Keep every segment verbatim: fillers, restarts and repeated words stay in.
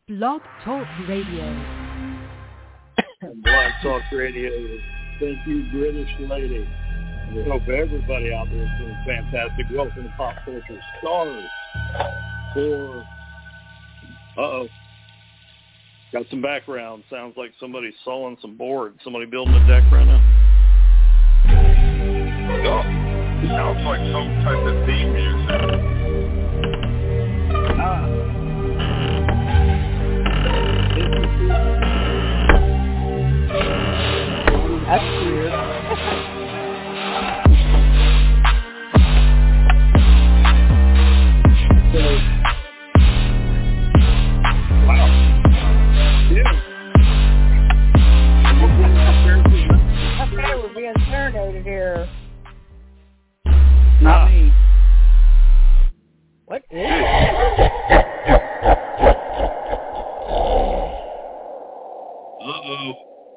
Blog Talk Radio. Blog Talk Radio. Thank you, British lady. We hope everybody out there is doing fantastic. Welcome to Pop Culture Stars for... Uh-oh. Got some background. Sounds like somebody's sawing some board. Somebody building a deck right now. No. Sounds like some type of theme music. Ah. That's weird. Wow. Yeah. Okay, we're being serenaded here. Not me. What is it? Uh-oh.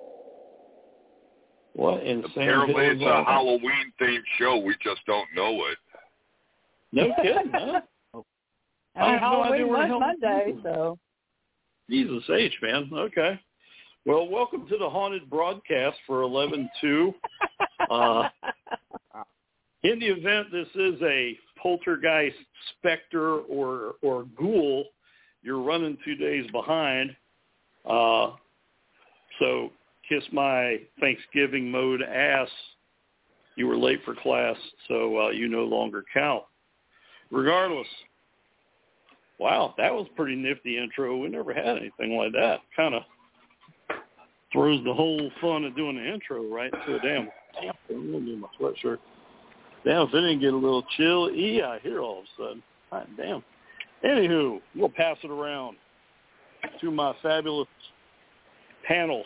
What insane... Apparently it's a Halloween-themed show. We just don't know it. No kidding, huh? I mean, have no idea Halloween where the was hell- Monday, so. Jesus H, man. Okay. Well, welcome to the haunted broadcast for eleven two. Uh, in the event this is a poltergeist, specter, or or ghoul, you're running two days behind. Uh, so kiss my Thanksgiving mode ass. You were late for class, so uh, you no longer count. Regardless. Wow, that was a pretty nifty intro. We never had anything like that. Kind of throws the whole fun of doing the intro right into a damn... Damn, I'm going to do my sweatshirt. Damn, if it didn't get a little chill, yeah, here all of a sudden. God damn. Anywho, we'll pass it around to my fabulous panel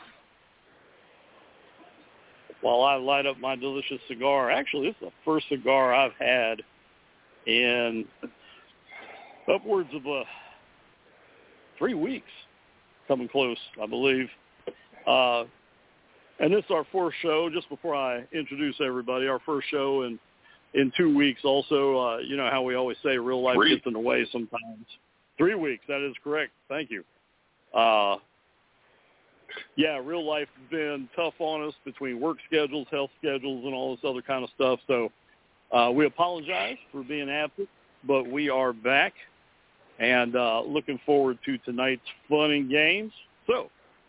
while I light up my delicious cigar. Actually, this is the first cigar I've had in upwards of uh, three weeks, coming close, I believe. Uh, and this is our fourth show, just before I introduce everybody, our first show in, in two weeks. Also, uh, you know how we always say real life Three. gets in the way sometimes. Three weeks, that is correct. Thank you. Uh, yeah, real life has been tough on us between work schedules, health schedules, and all this other kind of stuff. So uh, we apologize for being absent, but we are back. And uh, looking forward to tonight's fun and games. So,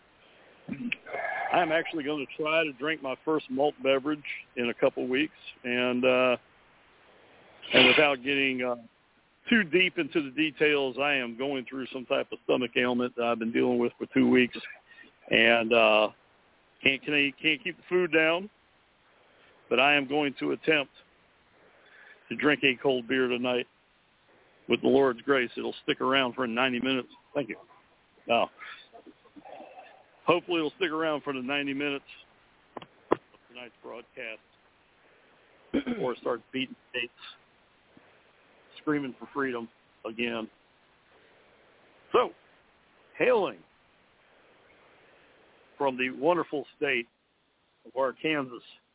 I'm actually going to try to drink my first malt beverage in a couple weeks, and uh, and without getting uh, too deep into the details, I am going through some type of stomach ailment that I've been dealing with for two weeks, and uh, can't can't can't keep the food down. But I am going to attempt to drink a cold beer tonight. With the Lord's grace, it'll stick around for ninety minutes. Thank you. Now, hopefully it'll stick around for the ninety minutes of tonight's broadcast before it starts beating states, screaming for freedom again. So, hailing from the wonderful state of Arkansas,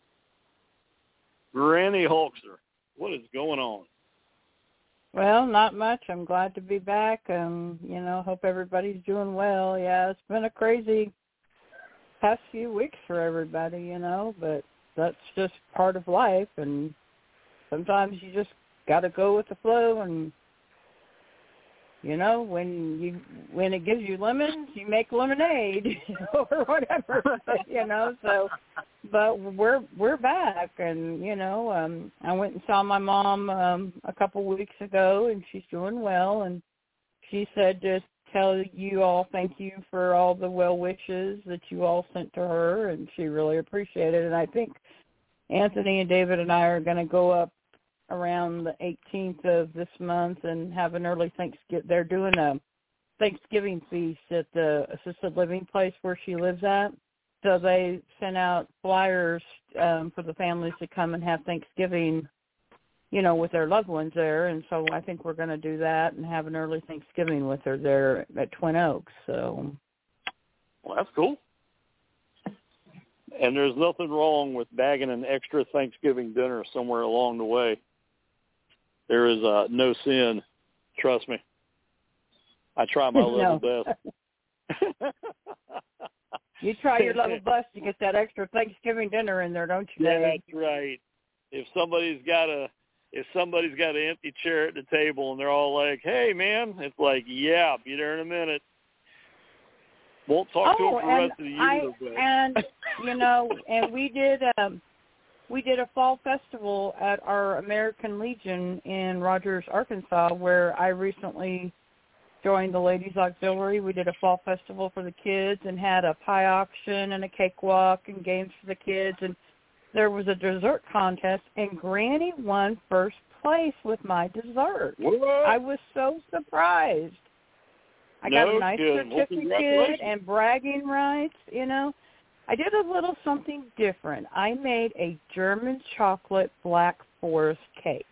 Granny Hulkster, what is going on? Well, not much. I'm glad to be back. Um, you know, hope everybody's doing well. Yeah, it's been a crazy past few weeks for everybody, you know, but that's just part of life, and sometimes you just got to go with the flow, and you know, when you when it gives you lemons, you make lemonade or whatever, you know. So, but we're we're back, and you know, um, I went and saw my mom um, a couple weeks ago, and she's doing well. And she said just tell you all thank you for all the well wishes that you all sent to her, and she really appreciated it. And I think Anthony and David and I are going to go up around the eighteenth of this month and have an early Thanksgiving. They're doing a Thanksgiving feast at the assisted living place where she lives at. So they sent out flyers um, for the families to come and have Thanksgiving, you know, with their loved ones there. And so I think we're going to do that and have an early Thanksgiving with her there at Twin Oaks. So, well, that's cool. And there's nothing wrong with bagging an extra Thanksgiving dinner somewhere along the way. There is uh, no sin, trust me. I try my level no. best. You try your level best to get that extra Thanksgiving dinner in there, don't you, Yeah, David? that's right. If somebody's got a if somebody's got an empty chair at the table and they're all like, "Hey, man," it's like, "Yeah, be there in a minute." Won't talk oh, to them for the and rest of the year. I, but. and you know, and we did um, we did a fall festival at our American Legion in Rogers, Arkansas, where I recently joined the Ladies Auxiliary. We did a fall festival for the kids and had a pie auction and a cakewalk and games for the kids. And there was a dessert contest, and Granny won first place with my dessert. What? I was so surprised. I got no a nice kidding. Well, certificate and bragging rights, you know. I did a little something different. I made a German chocolate Black Forest cake.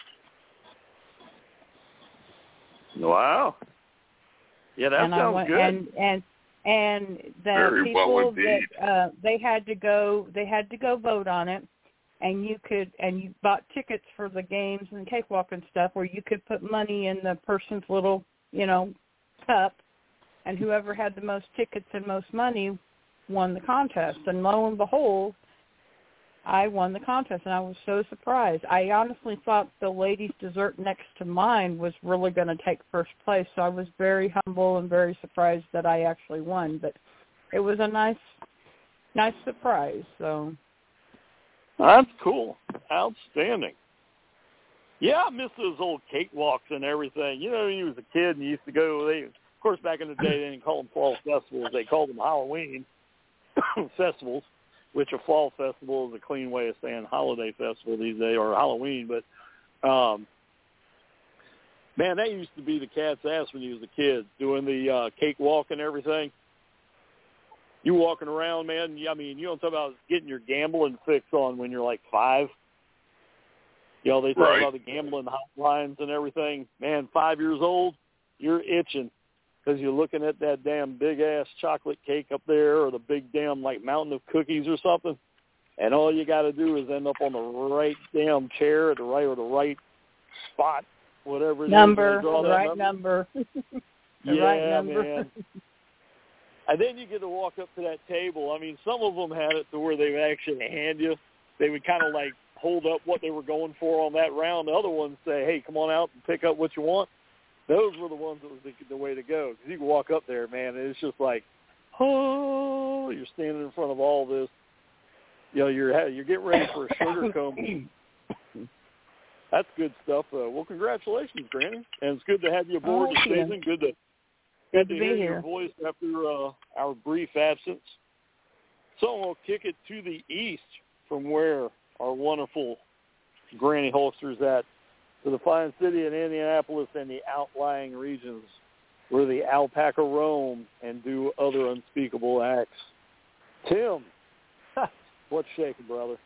Wow. Yeah, that and sounds I went, good. And and and the Very people well indeed. that uh, they had to go, they had to go vote on it, and you could, and you bought tickets for the games and cakewalk and stuff, where you could put money in the person's little, you know, cup, and whoever had the most tickets and most money won the contest. And lo and behold, I won the contest, and I was so surprised. I honestly thought the lady's dessert next to mine was really going to take first place, so I was very humble and very surprised that I actually won. But it was a nice, nice surprise. So That's cool. Outstanding. Yeah, I miss those old cakewalks and everything. You know, when you was a kid and you used to go, they, of course, back in the day, they didn't call them fall festivals. They called them Halloween festivals, which a fall festival is a clean way of saying holiday festival these days, or Halloween. But, um, man, that used to be the cat's ass when you was a kid, doing the uh, cakewalk and everything. You walking around, man, I mean, you don't talk about getting your gambling fix on when you're like five. You know, they talk Right. about the gambling hotlines and everything. Man, five years old, you're itching because you're looking at that damn big-ass chocolate cake up there, or the big damn, like, mountain of cookies or something. And all you got to do is end up on the right damn chair at the right or the right spot, whatever it number, is. Draw the that right number. the yeah, right number. man. And then you get to walk up to that table. I mean, some of them had it to where they would actually hand you. They would kind of, like, hold up what they were going for on that round. The other ones say, hey, come on out and pick up what you want. Those were the ones that was the, the way to go. Because you can walk up there, man, and it's just like, oh, you're standing in front of all this. You know, you're you're getting ready for a sugar cone. That's good stuff. Uh, well, congratulations, Granny. And it's good to have you aboard this Oh, yeah. season. Good to, Good to to be hear here. your voice after uh, our brief absence. So we'll kick it to the east from where our wonderful Granny Holster's at, to the fine city of Indianapolis and the outlying regions where the alpaca roam and do other unspeakable acts. Tim, what's shaking, brother?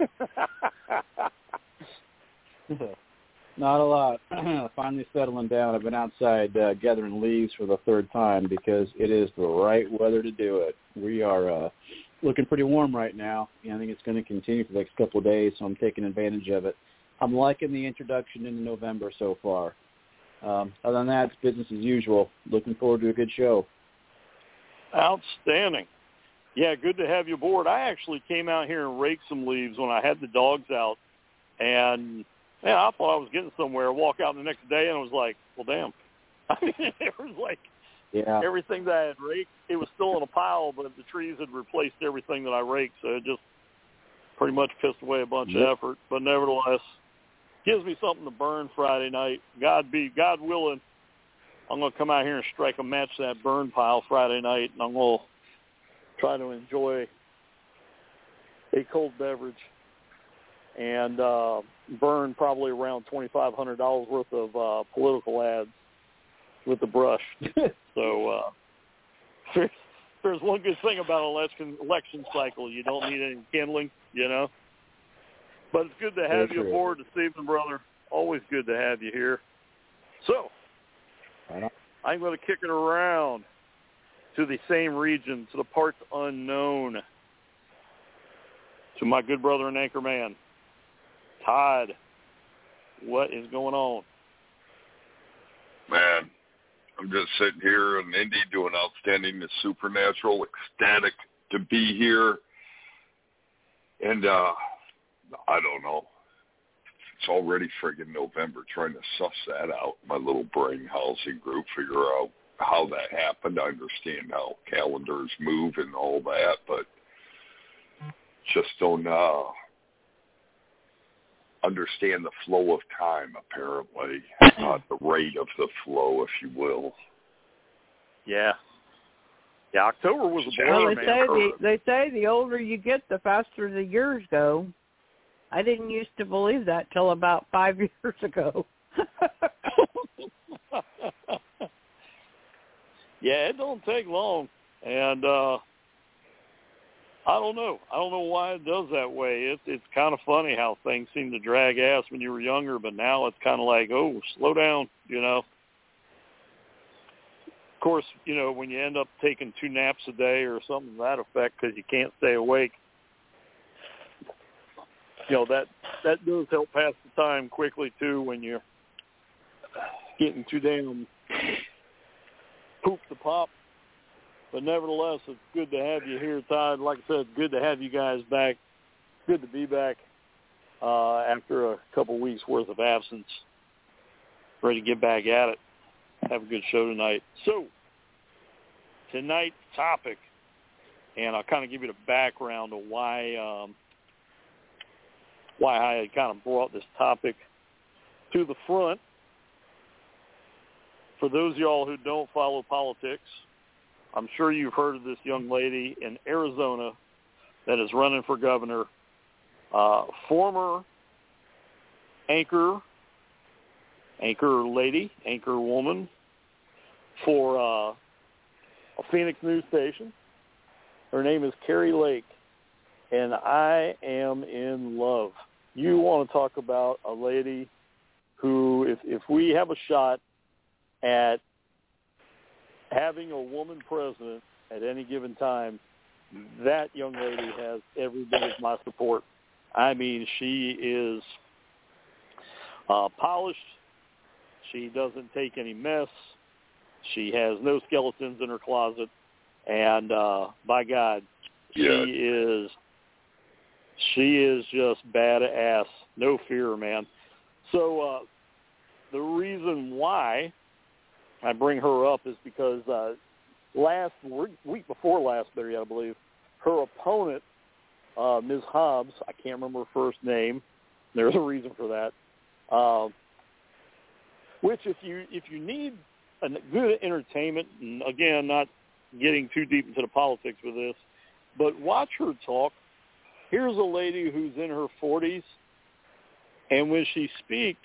Not a lot. Finally settling down. I've been outside uh, gathering leaves for the third time because it is the right weather to do it. We are uh, looking pretty warm right now, and I think it's going to continue for the next couple of days, so I'm taking advantage of it. I'm liking the introduction into November so far. Um, other than that, it's business as usual. Looking forward to a good show. Outstanding. Yeah, good to have you aboard. I actually came out here and raked some leaves when I had the dogs out, and yeah, I thought I was getting somewhere. I walk out the next day, and I was like, well, damn. I mean, it was like yeah. everything that I had raked, it was still in a pile, but the trees had replaced everything that I raked, so it just pretty much pissed away a bunch Yep. of effort. But nevertheless, gives me something to burn Friday night. God be, God willing, I'm going to come out here and strike a match to that burn pile Friday night, and I'm going to try to enjoy a cold beverage and uh, burn probably around twenty-five hundred dollars worth of uh, political ads with the brush. So uh, there's, there's one good thing about election election cycle. You don't need any kindling, you know. But it's good to have Very you true. aboard this evening, brother. Always good to have you here. So Right on. I'm going to kick it around to the same region, to the parts unknown, to my good brother and anchor man, Todd. What is going on? Man, I'm just sitting here in Indy doing outstanding, the supernatural, ecstatic to be here. And uh, I don't know. It's already friggin' November, trying to suss that out. My little brain housing group, figure out how that happened. I understand how calendars move and all that, but just don't uh, understand the flow of time, apparently, uh, the rate of the flow, if you will. Yeah. Yeah, October was a Well, blur, they man. say the, they say the older you get, the faster the years go. I didn't used to believe that till about five years ago. Yeah, it don't take long, and uh, I don't know. I don't know why it does that way. It, it's kind of funny how things seem to drag ass when you were younger, but now it's kind of like, oh, slow down, you know. Of course, you know, when you end up taking two naps a day or something to that effect because you can't stay awake, you know, that that does help pass the time quickly, too, when you're getting too damn poop to pop. But nevertheless, it's good to have you here, Todd. Like I said, good to have you guys back. Good to be back uh, after a couple weeks' worth of absence. Ready to get back at it. Have a good show tonight. So, tonight's topic, and I'll kind of give you the background of why um, why I had kind of brought this topic to the front. For those of y'all who don't follow politics, I'm sure you've heard of this young lady in Arizona that is running for governor, uh, former anchor, anchor lady, anchor woman for uh, a Phoenix news station. Her name is Kari Lake, and I am in love. You want to talk about a lady who, if, if we have a shot at having a woman president at any given time, that young lady has every bit of my support. I mean, she is uh, polished. She doesn't take any mess. She has no skeletons in her closet. And uh, by God, she Yeah. is she is just badass. No fear, man. So uh, the reason why I bring her up is because uh, last week before last, better yet, I believe, her opponent, uh, Miz Hobbs, I can't remember her first name. There's a reason for that. Uh, which, if you if you need a good entertainment, and again, not getting too deep into the politics with this, but watch her talk. Here's a lady who's in her forties, and when she speaks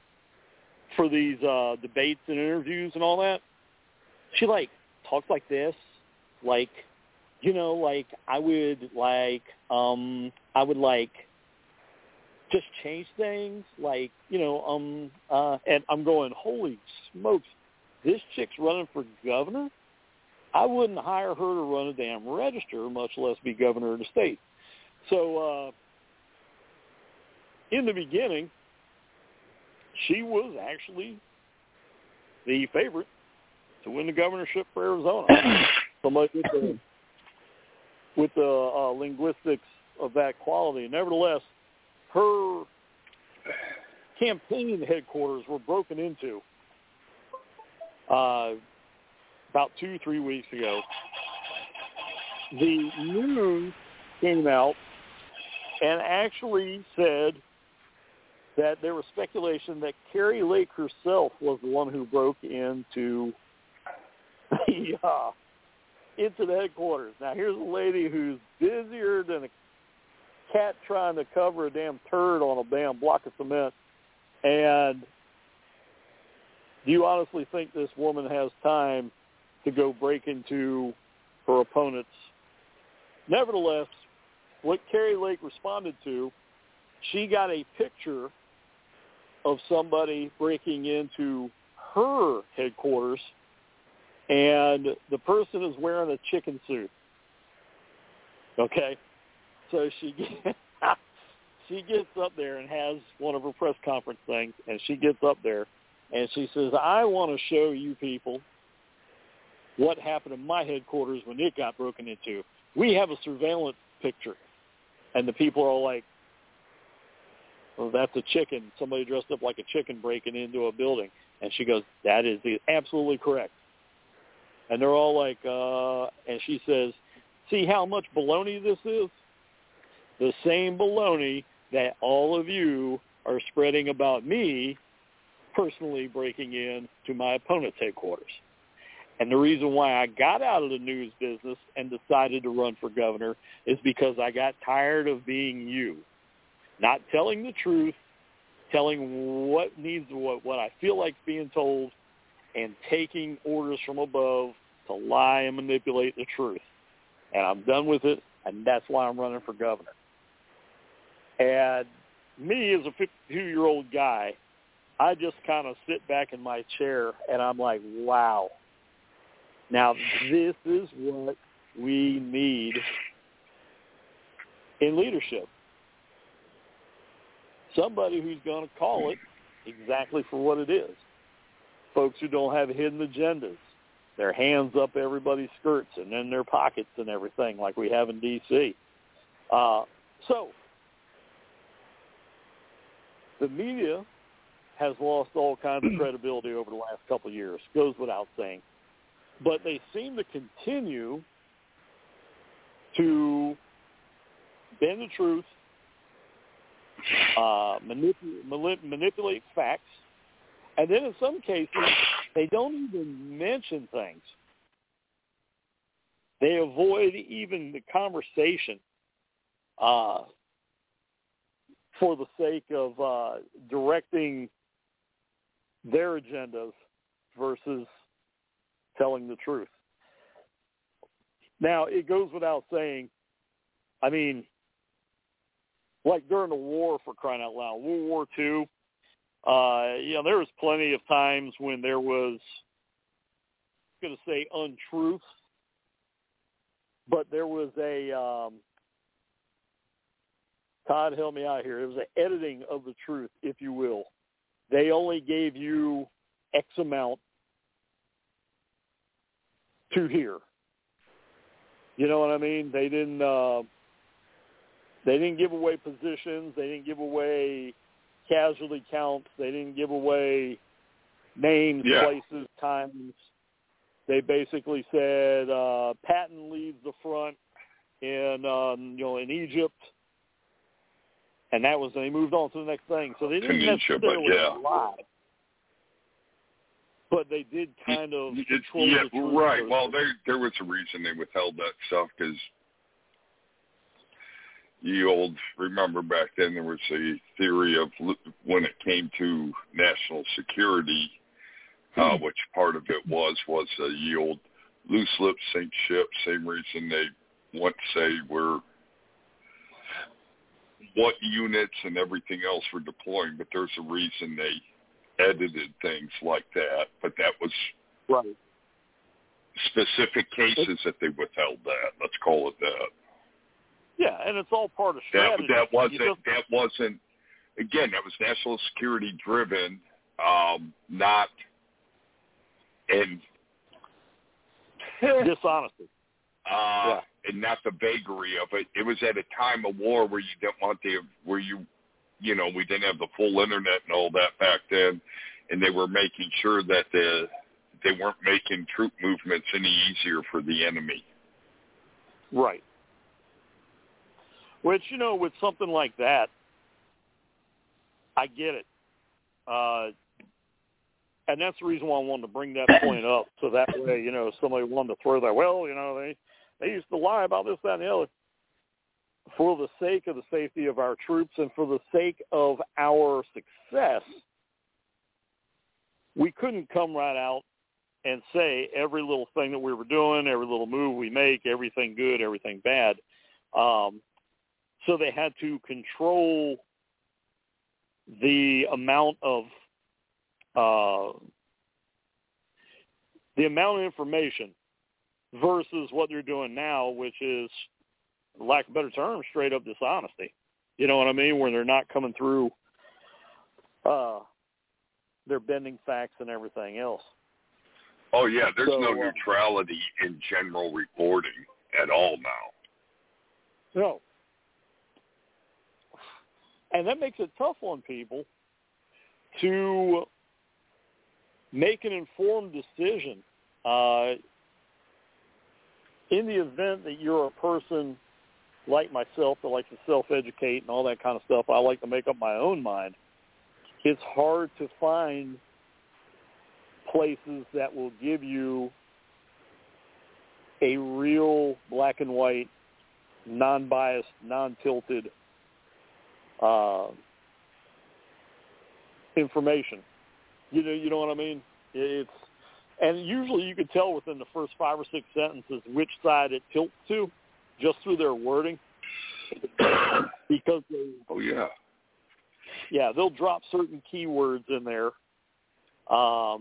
for these uh, debates and interviews and all that, she, like, talks like this, like, you know, like, I would, like, um, I would, like, just change things, like, you know, um, uh, and I'm going, holy smokes, this chick's running for governor? I wouldn't hire her to run a damn register, much less be governor of the state. So, uh, in the beginning, she was actually the favorite to win the governorship for Arizona. Somebody with the, with the uh, linguistics of that quality. Nevertheless, her campaign headquarters were broken into uh, about two, three weeks ago. The news came out and actually said that there was speculation that Kari Lake herself was the one who broke into the, uh, into the headquarters. Now, here's a lady who's busier than a cat trying to cover a damn turd on a damn block of cement. And do you honestly think this woman has time to go break into her opponents? Nevertheless, what Kari Lake responded to, she got a picture of somebody breaking into her headquarters, and the person is wearing a chicken suit. Okay? So she gets, she gets up there and has one of her press conference things, and she gets up there, and she says, I want to show you people what happened in my headquarters when it got broken into. We have a surveillance picture, and the people are all like, well, that's a chicken. Somebody dressed up like a chicken breaking into a building. And she goes, that is absolutely correct. And they're all like, uh, and she says, see how much baloney this is? The same baloney that all of you are spreading about me personally breaking in to my opponent's headquarters. And the reason why I got out of the news business and decided to run for governor is because I got tired of being you. Not telling the truth, telling what needs, what, what I feel like being told, and taking orders from above to lie and manipulate the truth. And I'm done with it, and that's why I'm running for governor. And me as a fifty-two-year-old guy, I just kind of sit back in my chair, and I'm like, wow. Now, this is what we need in leadership. Somebody who's going to call it exactly for what it is. Folks who don't have hidden agendas. Their hands up everybody's skirts and in their pockets and everything like we have in D C Uh, so, the media has lost all kinds of credibility over the last couple of years, goes without saying. But they seem to continue to bend the truth, uh, manip- manipulate facts, and then in some cases, they don't even mention things. They avoid even the conversation uh, for the sake of uh, directing their agendas versus telling the truth. Now, it goes without saying, I mean, like during the war, for crying out loud, World War Two, uh, you know, there was plenty of times when there was, I'm going to say untruth, but there was a, um, Todd, help me out here, it was an editing of the truth, if you will. They only gave you X amount to hear. You know what I mean? They didn't. Uh, they didn't give away positions. They didn't give away casualty counts. They didn't give away names, yeah. places, times. They basically said uh, Patton leaves the front in um, you know in Egypt, and that was. They moved on to the next thing. So they didn't Tunisia, necessarily but yeah. lie. But they did kind of control yeah, the truth. right. Well, there there was a reason they withheld that stuff because you old remember back then there was a theory of when it came to national security, uh, which part of it was was uh, ye old loose lips sink ship. Same reason they want to say we're what units and everything else we're deploying, but there's a reason they edited things like that, but that was right. specific cases that they withheld that. Let's call it that. Yeah, and it's all part of strategy. That, that wasn't. just, that wasn't. Again, that was national security driven, um, not and dishonesty. Uh, yeah. And not the vagary of it. It was at a time of war where you didn't want the where you. You know, we didn't have the full internet and all that back then, and they were making sure that the, they weren't making troop movements any easier for the enemy. Right. Which, you know, with something like that, I get it. Uh, and that's the reason why I wanted to bring that point up, so that way, you know, somebody wanted to throw that, well, you know, they, they used to lie about this, that, and the other. For the sake of the safety of our troops and for the sake of our success, we couldn't come right out and say every little thing that we were doing, every little move we make, everything good, everything bad. Um, so they had to control the amount of uh, the amount of information versus what they're doing now, which is, for lack of a better term, straight up dishonesty. You know what I mean? Where they're not coming through, uh, they're bending facts and everything else. Oh, yeah, there's so, no uh, neutrality in general reporting at all now. No. And that makes it tough on people to make an informed decision. Uh, in the event that you're a person like myself that likes to self-educate and all that kind of stuff, I like to make up my own mind. It's hard to find places that will give you a real black and white, non-biased, non-tilted uh, information. You know, you know what I mean? It's and usually you can tell within the first five or six sentences which side it tilts to, just through their wording. Because they, oh yeah, yeah, they'll drop certain keywords in there. Um,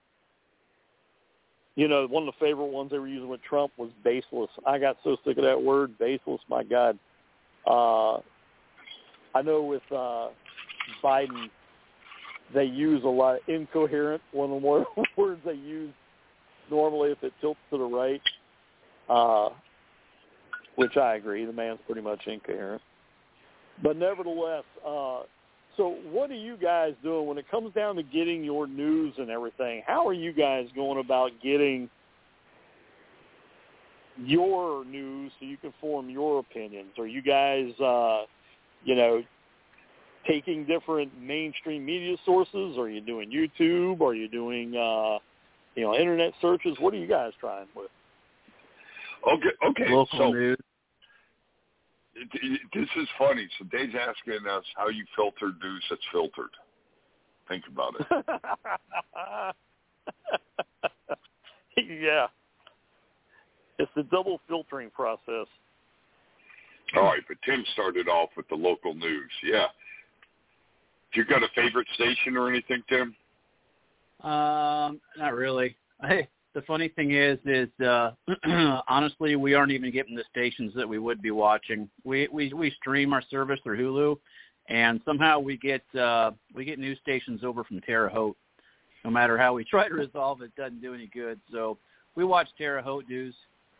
you know, one of the favorite ones they were using with Trump was baseless. I got so sick of that word, baseless. My God. Uh, I know with uh, Biden, they use a lot of incoherent, one of the more words they use normally if it tilts to the right, uh, which I agree. The man's pretty much incoherent. But nevertheless, uh, so what are you guys doing when it comes down to getting your news and everything? How are you guys going about getting your news so you can form your opinions? Are you guys, uh, you know, taking different mainstream media sources? Are you doing YouTube? Are you doing, uh, you know, internet searches? What are you guys trying with? Okay, okay. Local so, news. It, it, this is funny. So Dave's asking us how you filter news that's filtered. Think about it. Yeah. It's the double filtering process. All right, but Tim started off with the local news. Yeah. You got a favorite station or anything, Tim? Um, not really. Hey, the funny thing is, is uh, honestly, we aren't even getting the stations that we would be watching. We we we stream our service through Hulu, and somehow we get uh, we get news stations over from Terre Haute. No matter how we try to resolve it, it doesn't do any good. So we watch Terre Haute news.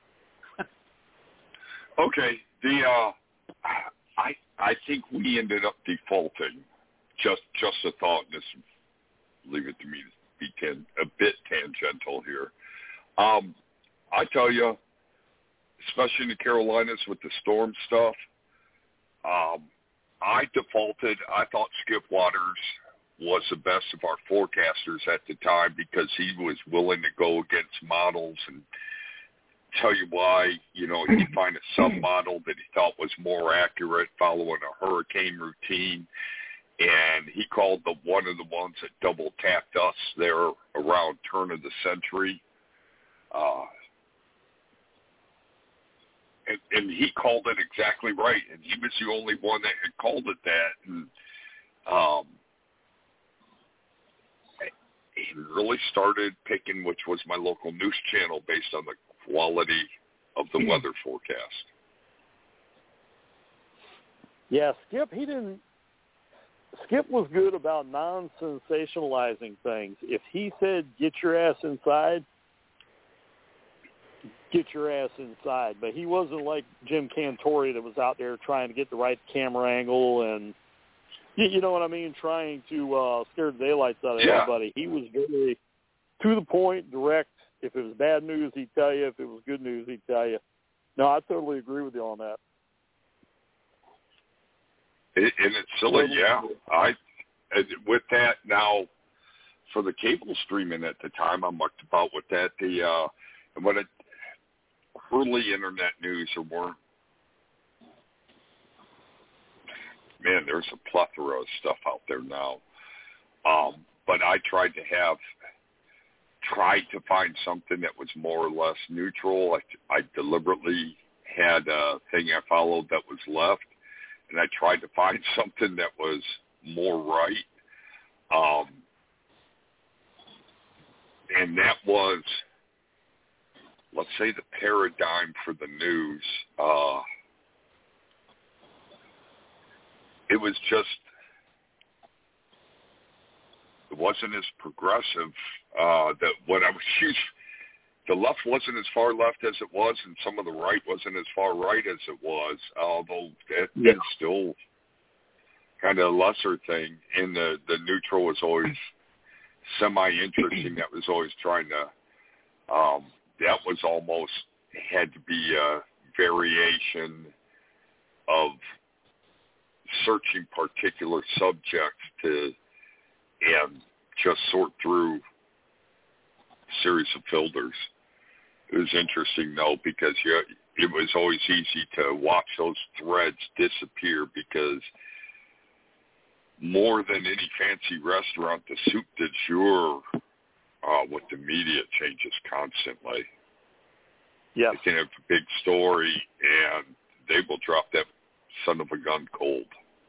Okay. The uh, I I think we ended up defaulting. Just just a thought. Just leave it to me to be tan, a bit tangential here. Um, I tell you, especially in the Carolinas with the storm stuff, um, I defaulted. I thought Skip Waters was the best of our forecasters at the time because he was willing to go against models and tell you why. You know, he'd find a sub-model that he thought was more accurate following a hurricane routine. And he called the one of the ones that double tapped us there around turn of the century. Uh, and, and he called it exactly right. And he was the only one that had called it that. And um, he really started picking which was my local news channel based on the quality of the weather forecast. Yeah, Skip, he didn't. Skip was good about non-sensationalizing things. If he said, get your ass inside, get your ass inside. But he wasn't like Jim Cantore that was out there trying to get the right camera angle and, you know what I mean, trying to uh, scare the daylights out of yeah. everybody. He was very to the point, direct. If it was bad news, he'd tell you. If it was good news, he'd tell you. No, I totally agree with you on that. And it's silly, yeah. I with that now for the cable streaming at the time, I mucked about with that. The uh, and when it early internet news or more, man, there's a plethora of stuff out there now. Um, but I tried to have tried to find something that was more or less neutral. I, I deliberately had a thing I followed that was left. And I tried to find something that was more right. Um, and that was, let's say, the paradigm for the news. Uh, it was just, it wasn't as progressive uh, that what I was used, the left wasn't as far left as it was, and some of the right wasn't as far right as it was, although it, Yeah. it's still kind of a lesser thing. And the, the neutral was always semi-interesting. That was always trying to, um, that was almost had to be a variation of searching particular subjects to and just sort through a series of filters. It was interesting, though, because you, it was always easy to watch those threads disappear because more than any fancy restaurant, the soup du jour uh, with the media changes constantly. Yeah. They can have a big story, and they will drop that son of a gun cold.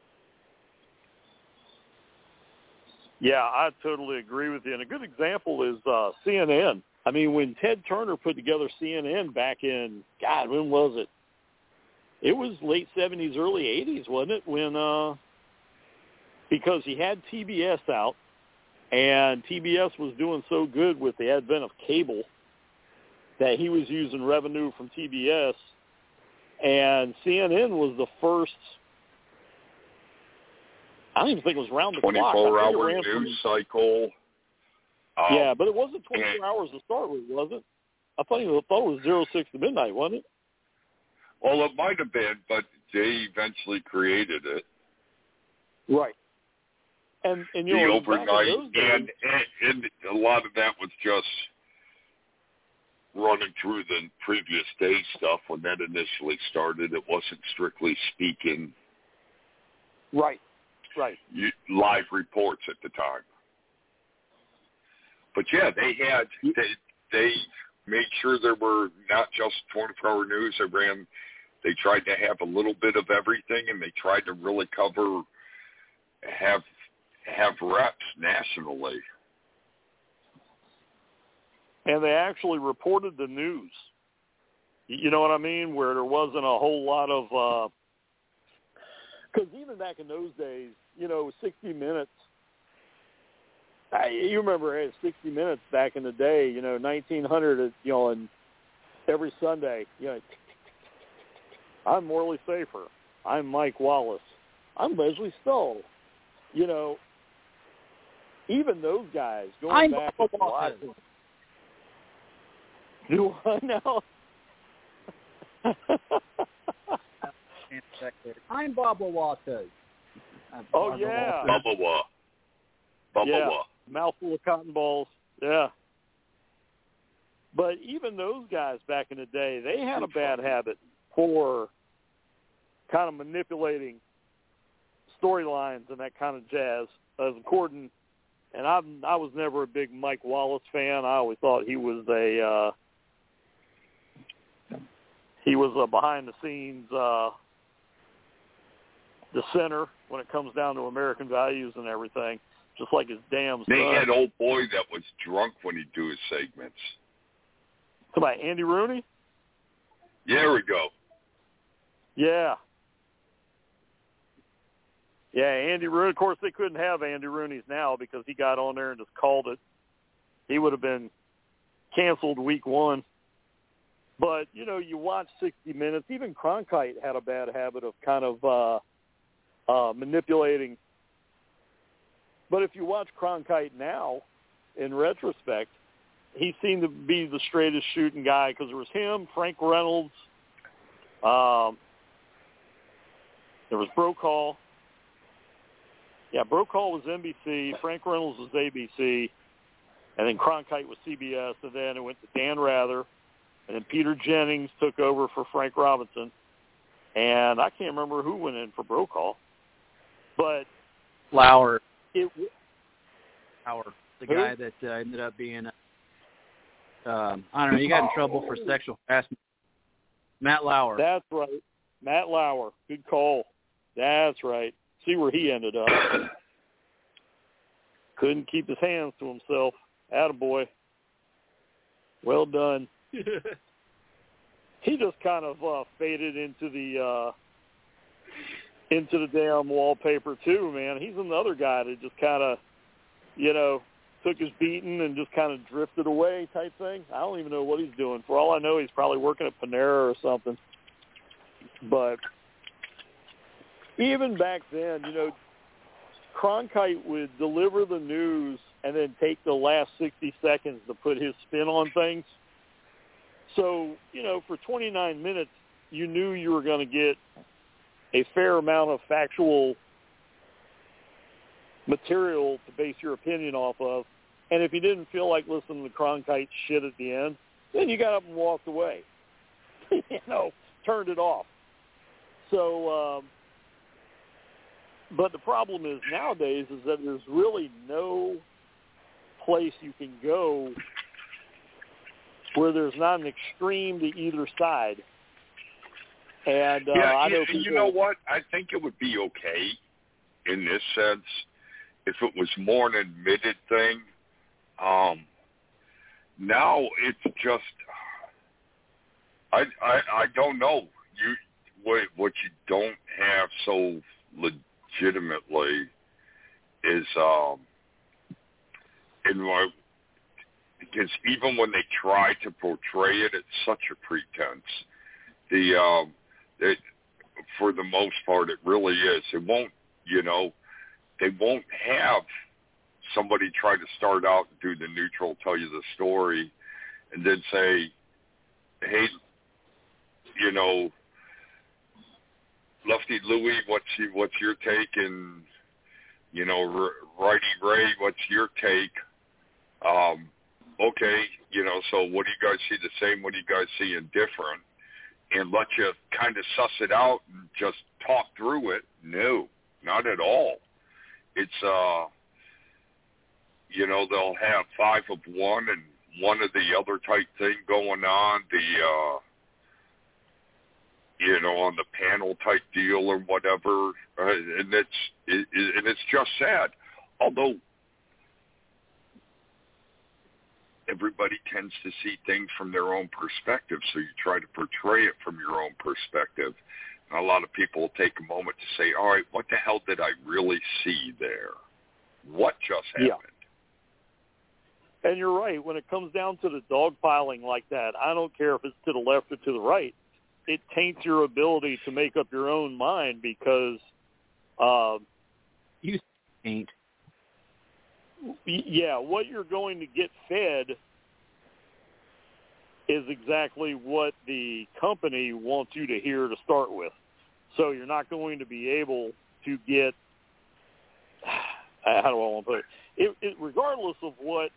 Yeah, I totally agree with you. And a good example is uh, C N N. I mean, when Ted Turner put together C N N back in, God, when was it? It was late seventies, early eighties, wasn't it? When uh, because he had T B S out, and T B S was doing so good with the advent of cable that he was using revenue from T B S, and C N N was the first. I don't even think it was round the clock. twenty-four hour news cycle. Um, yeah, but it wasn't twenty-four hours to start with, was it? I thought, it thought it was zero six to midnight, wasn't it? Well, it might have been, but they eventually created it. Right. And, and you the know, overnight, days, and, and, and a lot of that was just running through the previous day stuff. When that initially started, it wasn't strictly speaking. Right, right. You, live reports at the time. But yeah, they had they they made sure there were not just twenty-four hour news. They ran. They tried to have a little bit of everything, and they tried to really cover have have reps nationally. And they actually reported the news. You know what I mean? Where there wasn't a whole lot of because uh, even back in those days, you know, sixty minutes. I, you remember it, sixty minutes back in the day, you know, nineteen hundred, you know, and every Sunday, you know, I'm Morley Safer. I'm Mike Wallace. I'm Leslie Stoll. You know, even those guys going I'm back Bob and watching. Do I know? I'm Bob Walters. Oh, yeah. Bubba Wa. Bubba yeah. Wa. Mouthful of cotton balls. Yeah. But even those guys back in the day, they had a bad habit for kind of manipulating storylines and that kind of jazz. As according, and I I was never a big Mike Wallace fan. I always thought he was a uh, he was a behind the scenes uh, dissenter when it comes down to American values and everything. Just like his damn son. They had old boy that was drunk when he'd do his segments. Somebody, Andy Rooney? Yeah, there we go. Yeah. Yeah, Andy Rooney. Of course, they couldn't have Andy Rooney's now because he got on there and just called it. He would have been canceled week one. But, you know, you watch sixty minutes. Even Cronkite had a bad habit of kind of uh, uh, manipulating. But if you watch Cronkite now, in retrospect, he seemed to be the straightest shooting guy because there was him, Frank Reynolds, um, there was Brokaw. Yeah, Brokaw was N B C, Frank Reynolds was A B C, and then Cronkite was C B S, and then it went to Dan Rather, and then Peter Jennings took over for Frank Robinson, and I can't remember who went in for Brokaw, but Lauer. It, Lauer, the who? guy that uh, ended up being, um, I don't know, he got in trouble for sexual harassment. Matt Lauer. That's right. Matt Lauer. Good call. That's right. See where he ended up. Couldn't keep his hands to himself. Attaboy. Well done. He just kind of uh, faded into the uh, into the damn wallpaper too, man. He's another guy that just kind of, you know, took his beating and just kind of drifted away type thing. I don't even know what he's doing. For all I know, he's probably working at Panera or something. But even back then, you know, Cronkite would deliver the news and then take the last sixty seconds to put his spin on things. So, you know, for twenty-nine minutes, you knew you were going to get a fair amount of factual material to base your opinion off of. And if you didn't feel like listening to Cronkite shit at the end, then you got up and walked away. you know, turned it off. So, um, but the problem is nowadays is that there's really no place you can go where there's not an extreme to either side. And uh, yeah, I know you, people, you know what? I think it would be okay in this sense if it was more an admitted thing. Um, now it's just, I, I I don't know. You what what you don't have so legitimately is um, in my because even when they try to portray it, it's such a pretense. The um, it, for the most part, it really is. It won't, you know, they won't have somebody try to start out and do the neutral, tell you the story, and then say, hey, you know, Lefty Louie, what's your, what's your take? And, you know, Righty Ray, what's your take? Um, okay, you know, so what do you guys see the same? What do you guys see indifferent? And let you kind of suss it out and just talk through it. No, not at all. It's, uh, you know, they'll have five of one and one of the other type thing going on, the, uh, you know, on the panel type deal or whatever. Uh, and it's, it, it, and it's just sad. Although everybody tends to see things from their own perspective, so you try to portray it from your own perspective. And a lot of people will take a moment to say, all right, what the hell did I really see there? What just happened? Yeah. And you're right. When it comes down to the dogpiling like that, I don't care if it's to the left or to the right. It taints your ability to make up your own mind because uh, you ain't. Yeah, what you're going to get fed is exactly what the company wants you to hear to start with. So you're not going to be able to get, how do I want to put it, it, it regardless of what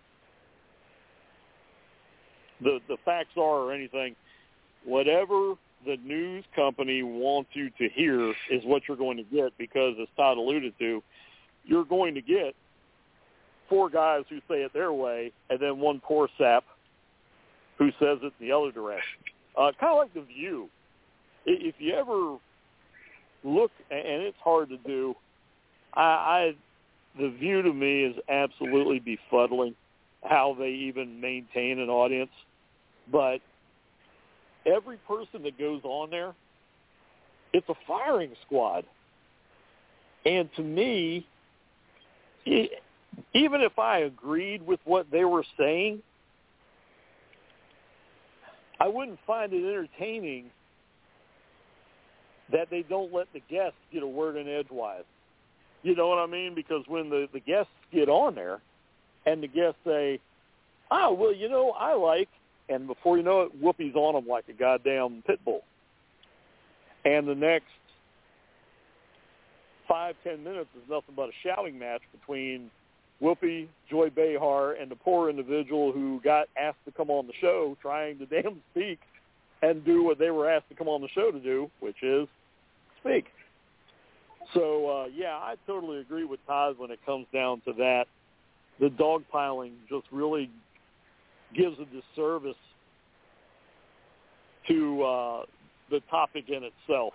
the the facts are or anything, whatever the news company wants you to hear is what you're going to get because, as Todd alluded to, you're going to get four guys who say it their way, and then one poor sap who says it the other direction. Uh, kind of like The View. If you ever look, and it's hard to do, I, I The View to me is absolutely befuddling how they even maintain an audience. But every person that goes on there, it's a firing squad. And to me, it, even if I agreed with what they were saying, I wouldn't find it entertaining that they don't let the guests get a word in edgewise. You know what I mean? Because when the, the guests get on there and the guests say, oh, well, you know, I like, and before you know it, Whoopi's on them like a goddamn pit bull. And the next five, ten minutes is nothing but a shouting match between Whoopi, Joy Behar, and the poor individual who got asked to come on the show trying to damn speak and do what they were asked to come on the show to do, which is speak. So, uh, yeah, I totally agree with Todd when it comes down to that. The dogpiling just really gives a disservice to uh, the topic in itself.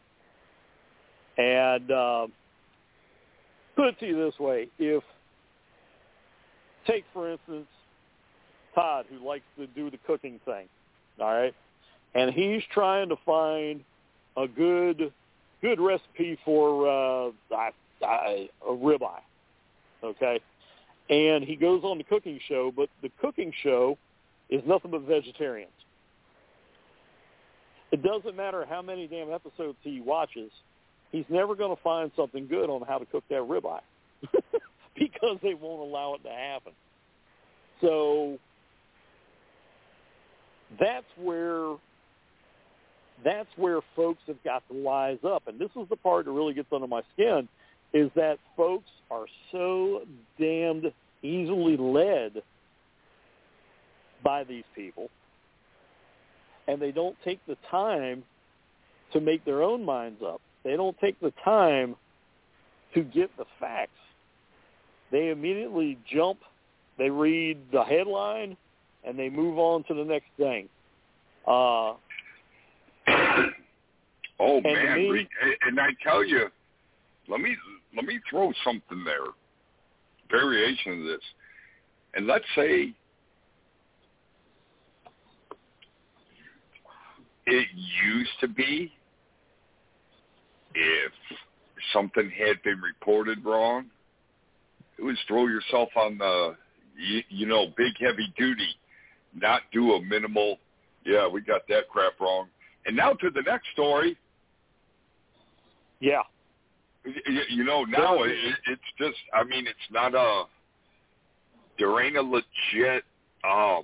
And uh, put it to you this way. If, take, for instance, Todd, who likes to do the cooking thing, all right? And he's trying to find a good good recipe for uh, I, I, a ribeye, okay? and he goes on the cooking show, but the cooking show is nothing but vegetarians. It doesn't matter how many damn episodes he watches, he's never going to find something good on how to cook that ribeye because they won't allow it to happen. So that's where that's where folks have got to wise up. And this is the part that really gets under my skin, is that folks are so damned easily led by these people, and they don't take the time to make their own minds up. They don't take the time to get the facts. They immediately jump, they read the headline, and they move on to the next thing. Uh, oh, and man. me, Re- and I tell you, let me let me throw something there, variation of this. And let's say it used to be, if something had been reported wrong, it was throw yourself on the, you, you know, big heavy duty, not do a minimal, yeah, we got that crap wrong. And now to the next story. Yeah. You, you know, now it, it's just, I mean, it's not a, there ain't a legit, um,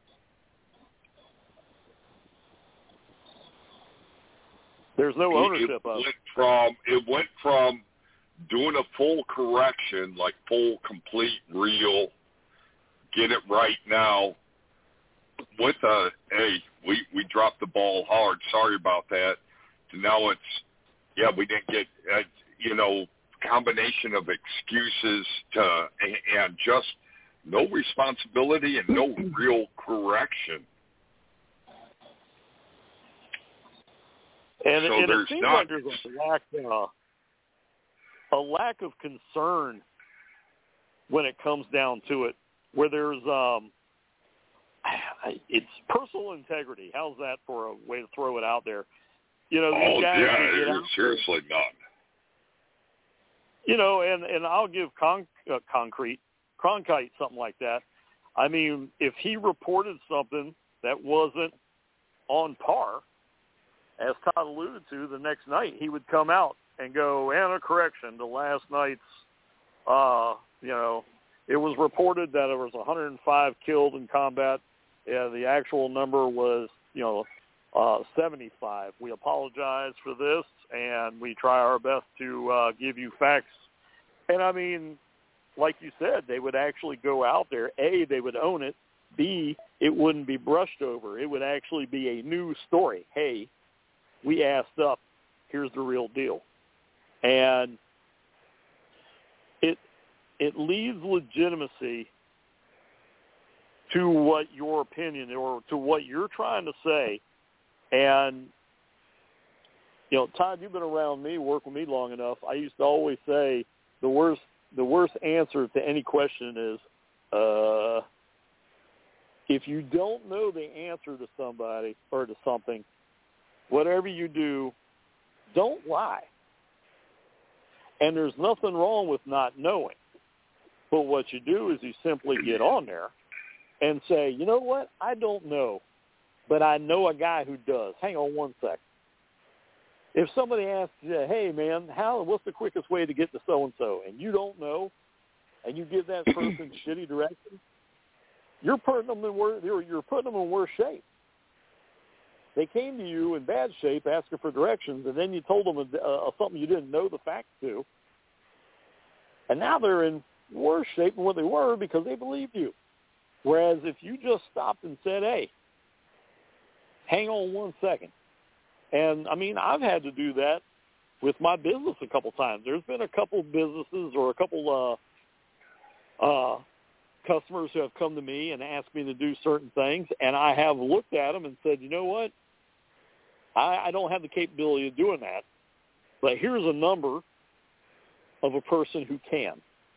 there's no ownership it of it. Went from, it went from doing a full correction, like full, complete, real, get it right now, with a, hey, we, we dropped the ball hard, sorry about that, to now it's, yeah, we didn't get, uh, you know, combination of excuses to, and just no responsibility and no real correction. And, so and there's it seems not, like there's a lack, uh, a lack of concern when it comes down to it, where there's, um, it's personal integrity. How's that for a way to throw it out there? You know, these oh, guys yeah, who get there's out seriously there, none. You know, and, and I'll give con- uh, concrete, Cronkite something like that. I mean, if he reported something that wasn't on par, as Todd alluded to, the next night he would come out and go, and a correction to last night's, uh, you know, it was reported that there was one hundred five killed in combat. Yeah, the actual number was, you know, uh, seventy-five. We apologize for this, and we try our best to uh, give you facts. And, I mean, like you said, they would actually go out there. A, they would own it. B, it wouldn't be brushed over. It would actually be a new story. Hey, we asked up. Here's the real deal. And it it leaves legitimacy to what your opinion or to what you're trying to say. And, you know, Todd, you've been around me, worked with me long enough. I used to always say the worst the worst answer to any question is, uh, if you don't know the answer to somebody or to something, whatever you do, don't lie. And there's nothing wrong with not knowing. But what you do is you simply get on there and say, you know what, I don't know, but I know a guy who does. Hang on one second. If somebody asks you, hey, man, how? what's the quickest way to get to so-and-so, and you don't know, and you give that person shitty directions, you're putting them in worse, you're putting them in worse shape. They came to you in bad shape asking for directions, and then you told them uh, something you didn't know the facts to, and now they're in worse shape than what they were because they believed you. Whereas if you just stopped and said, hey, hang on one second. And, I mean, I've had to do that with my business a couple times. There's been a couple businesses or a couple uh, uh, customers who have come to me and asked me to do certain things, and I have looked at them and said, you know what, I, I don't have the capability of doing that, but here's a number of a person who can.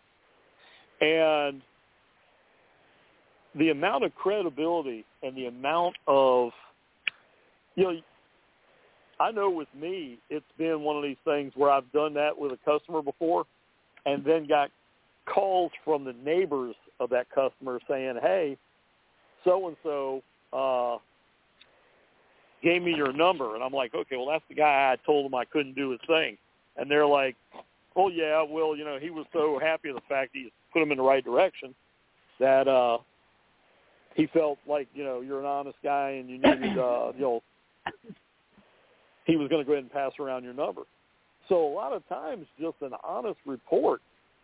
And the amount of credibility and the amount of, you know, I know with me, it's been one of these things where I've done that with a customer before and then got calls from the neighbors of that customer saying, hey, so-and-so uh, gave me your number. And I'm like, okay, well, that's the guy I told him I couldn't do his thing. And they're like, oh, yeah, well, you know, he was so happy with the fact he put him in the right direction that uh, he felt like, you know, you're an honest guy and you needed, uh, you know, he was going to go ahead and pass around your number. So a lot of times just an honest report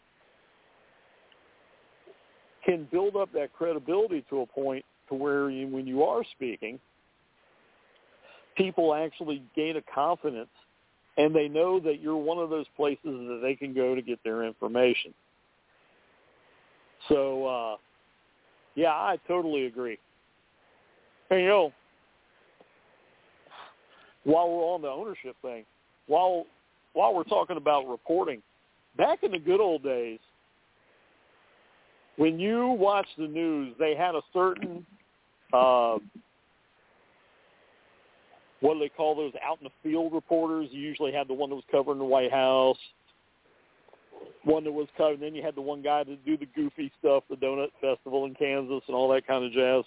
can build up that credibility to a point to where you, when you are speaking, people actually gain a confidence and they know that you're one of those places that they can go to get their information. So, uh, yeah, I totally agree. And, you know, while we're on the ownership thing, while while we're talking about reporting, back in the good old days, when you watch the news, they had a certain, uh, what do they call those, out in the field reporters? You usually had the one that was covering the White House, one that was covering, then you had the one guy to do the goofy stuff, the Donut Festival in Kansas and all that kind of jazz.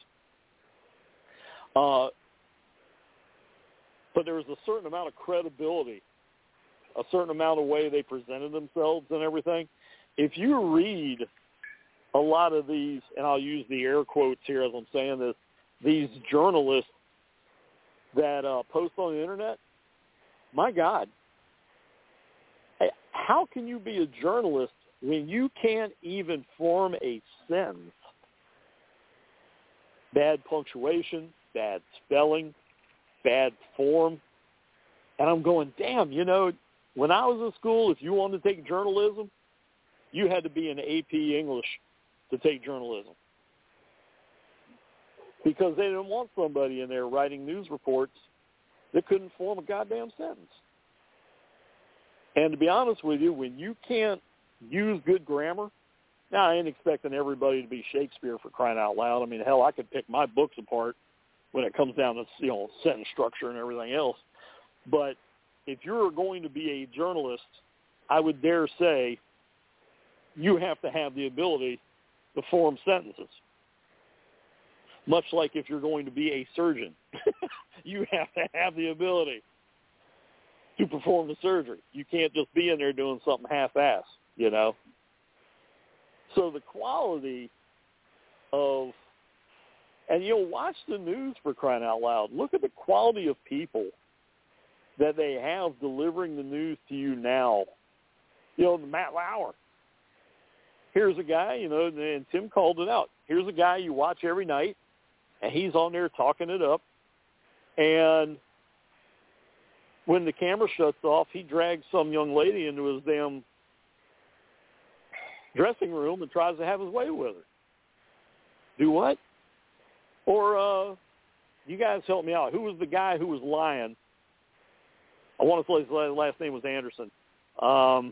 Uh, but there was a certain amount of credibility, a certain amount of way they presented themselves and everything. If you read a lot of these, and I'll use the air quotes here as I'm saying this, these journalists that uh, post on the internet, my God, how can you be a journalist when you can't even form a sentence? Bad punctuation, bad spelling, bad form. And I'm going, damn, you know, when I was in school, if you wanted to take journalism, you had to be in A P English to take journalism. Because they didn't want somebody in there writing news reports that couldn't form a goddamn sentence. And to be honest with you, when you can't use good grammar, now I ain't expecting everybody to be Shakespeare for crying out loud. I mean, hell, I could pick my books apart when it comes down to, you know, sentence structure and everything else. But if you're going to be a journalist, I would dare say you have to have the ability to form sentences. Much like if you're going to be a surgeon, you have to have the ability to perform the surgery. You can't just be in there doing something half-ass, you know. So the quality of, and you'll watch the news for crying out loud. Look at the quality of people that they have delivering the news to you now. You know, Matt Lauer. Here's a guy, you know, and Tim called it out. Here's a guy you watch every night, and he's on there talking it up. And when the camera shuts off, he drags some young lady into his damn dressing room and tries to have his way with her. Do what? Or uh, you guys help me out. Who was the guy who was lying? I want to say his last name was Anderson. Um,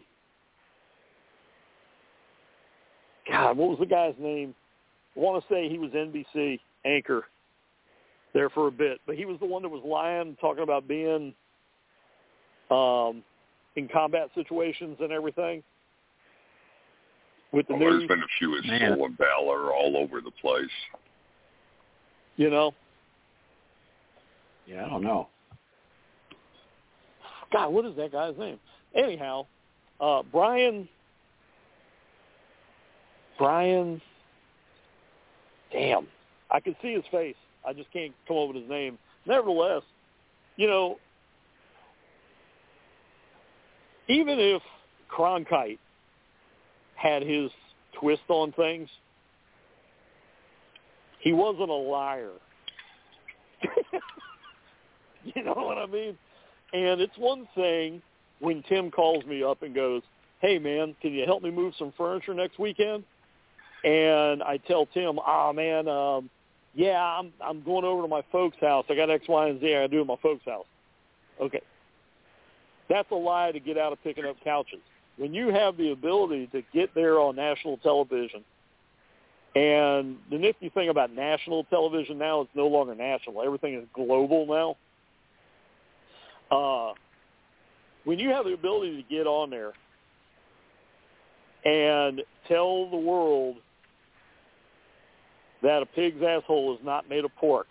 God, what was the guy's name? I want to say he was N B C anchor there for a bit, but he was the one that was lying, talking about being um, in combat situations and everything. With the well, news. There's been a few with stolen valor all over the place. You know? Yeah, I don't know. God, what is that guy's name? Anyhow, uh, Brian, Brian, damn, I can see his face. I just can't come up with his name. Nevertheless, you know, even if Cronkite had his twist on things, he wasn't a liar. You know what I mean? And it's one thing when Tim calls me up and goes, hey, man, can you help me move some furniture next weekend? And I tell Tim, oh, man, um, yeah, I'm I'm going over to my folks' house. I got X, Y, and Z I got to do at my folks' house. Okay. That's a lie to get out of picking up couches. When you have the ability to get there on national television, and the nifty thing about national television now, it's no longer national. Everything is global now. Uh, when you have the ability to get on there and tell the world that a pig's asshole is not made of pork.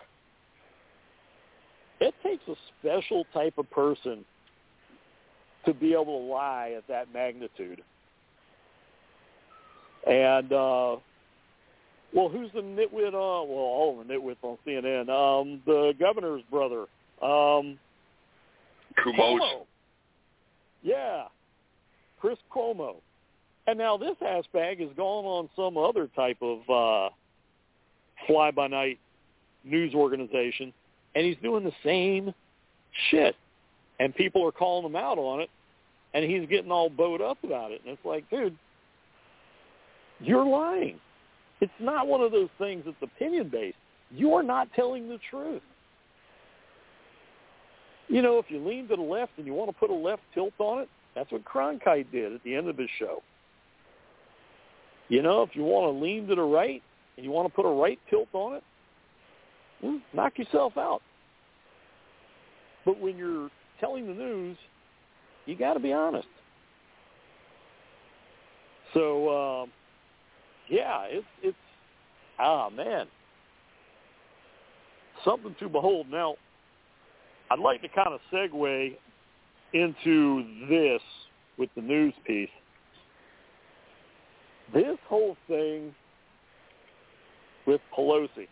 It takes a special type of person to be able to lie at that magnitude. And, uh, well, who's the nitwit on, well, all of the nitwits on C N N, um, the governor's brother, um, Cuomo. Cuomo. Yeah, Chris Cuomo. And now this ass bag has gone on some other type of uh, fly-by-night news organization, and he's doing the same shit. And people are calling him out on it, and he's getting all bowed up about it. And it's like, dude, you're lying. It's not one of those things that's opinion-based. You're not telling the truth. You know, if you lean to the left and you want to put a left tilt on it, that's what Cronkite did at the end of his show. You know, if you want to lean to the right and you want to put a right tilt on it, well, knock yourself out. But when you're telling the news, you got to be honest. So, uh, yeah, it's, it's, ah, man, something to behold. Now, I'd like to kind of segue into this with the news piece. This whole thing with Pelosi,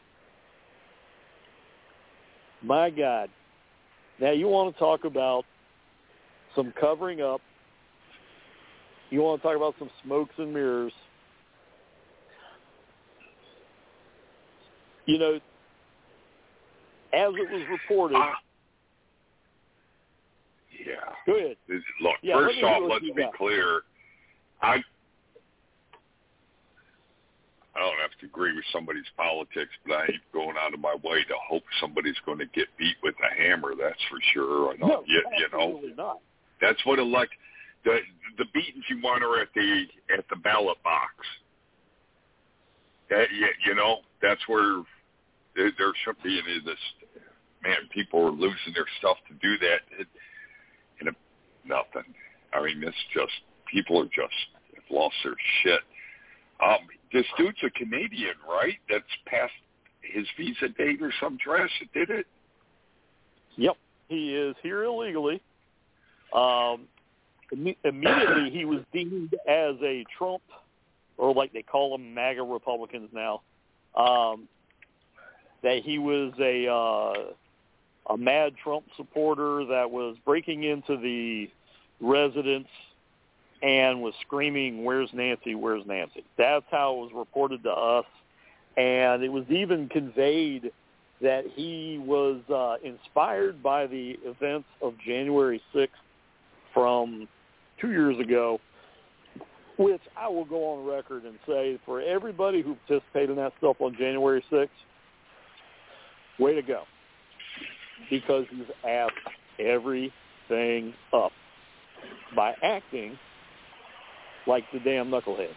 my God. Now, you want to talk about some covering up. You want to talk about some smokes and mirrors. You know, as it was reported. Ah. Yeah. Go ahead. Look, Yeah, first let off, what let's you be got. clear. I I don't have to agree with somebody's politics, but I ain't going out of my way to hope somebody's going to get beat with a hammer. That's for sure. I don't, No, you, you know, absolutely not. that's what elect the the beatings you want are at the at the ballot box. That you, you know, that's where there, there shouldn't be any of this. Man, people are losing their stuff to do that. It, and it, nothing. I mean, it's just people are just have lost their shit. Um, this dude's a Canadian, right? That's past his visa date or some trash that did it? Yep. He is here illegally. Um, imme- immediately he was deemed as a Trump, or like they call them MAGA Republicans now, um, that he was a uh, a mad Trump supporter that was breaking into the residence and was screaming, "Where's Nancy? Where's Nancy?" That's how it was reported to us. And it was even conveyed that he was uh, inspired by the events of January sixth from two years ago, which I will go on record and say for everybody who participated in that stuff on January sixth, way to go. Because he's asked everything up by acting like the damn knuckleheads.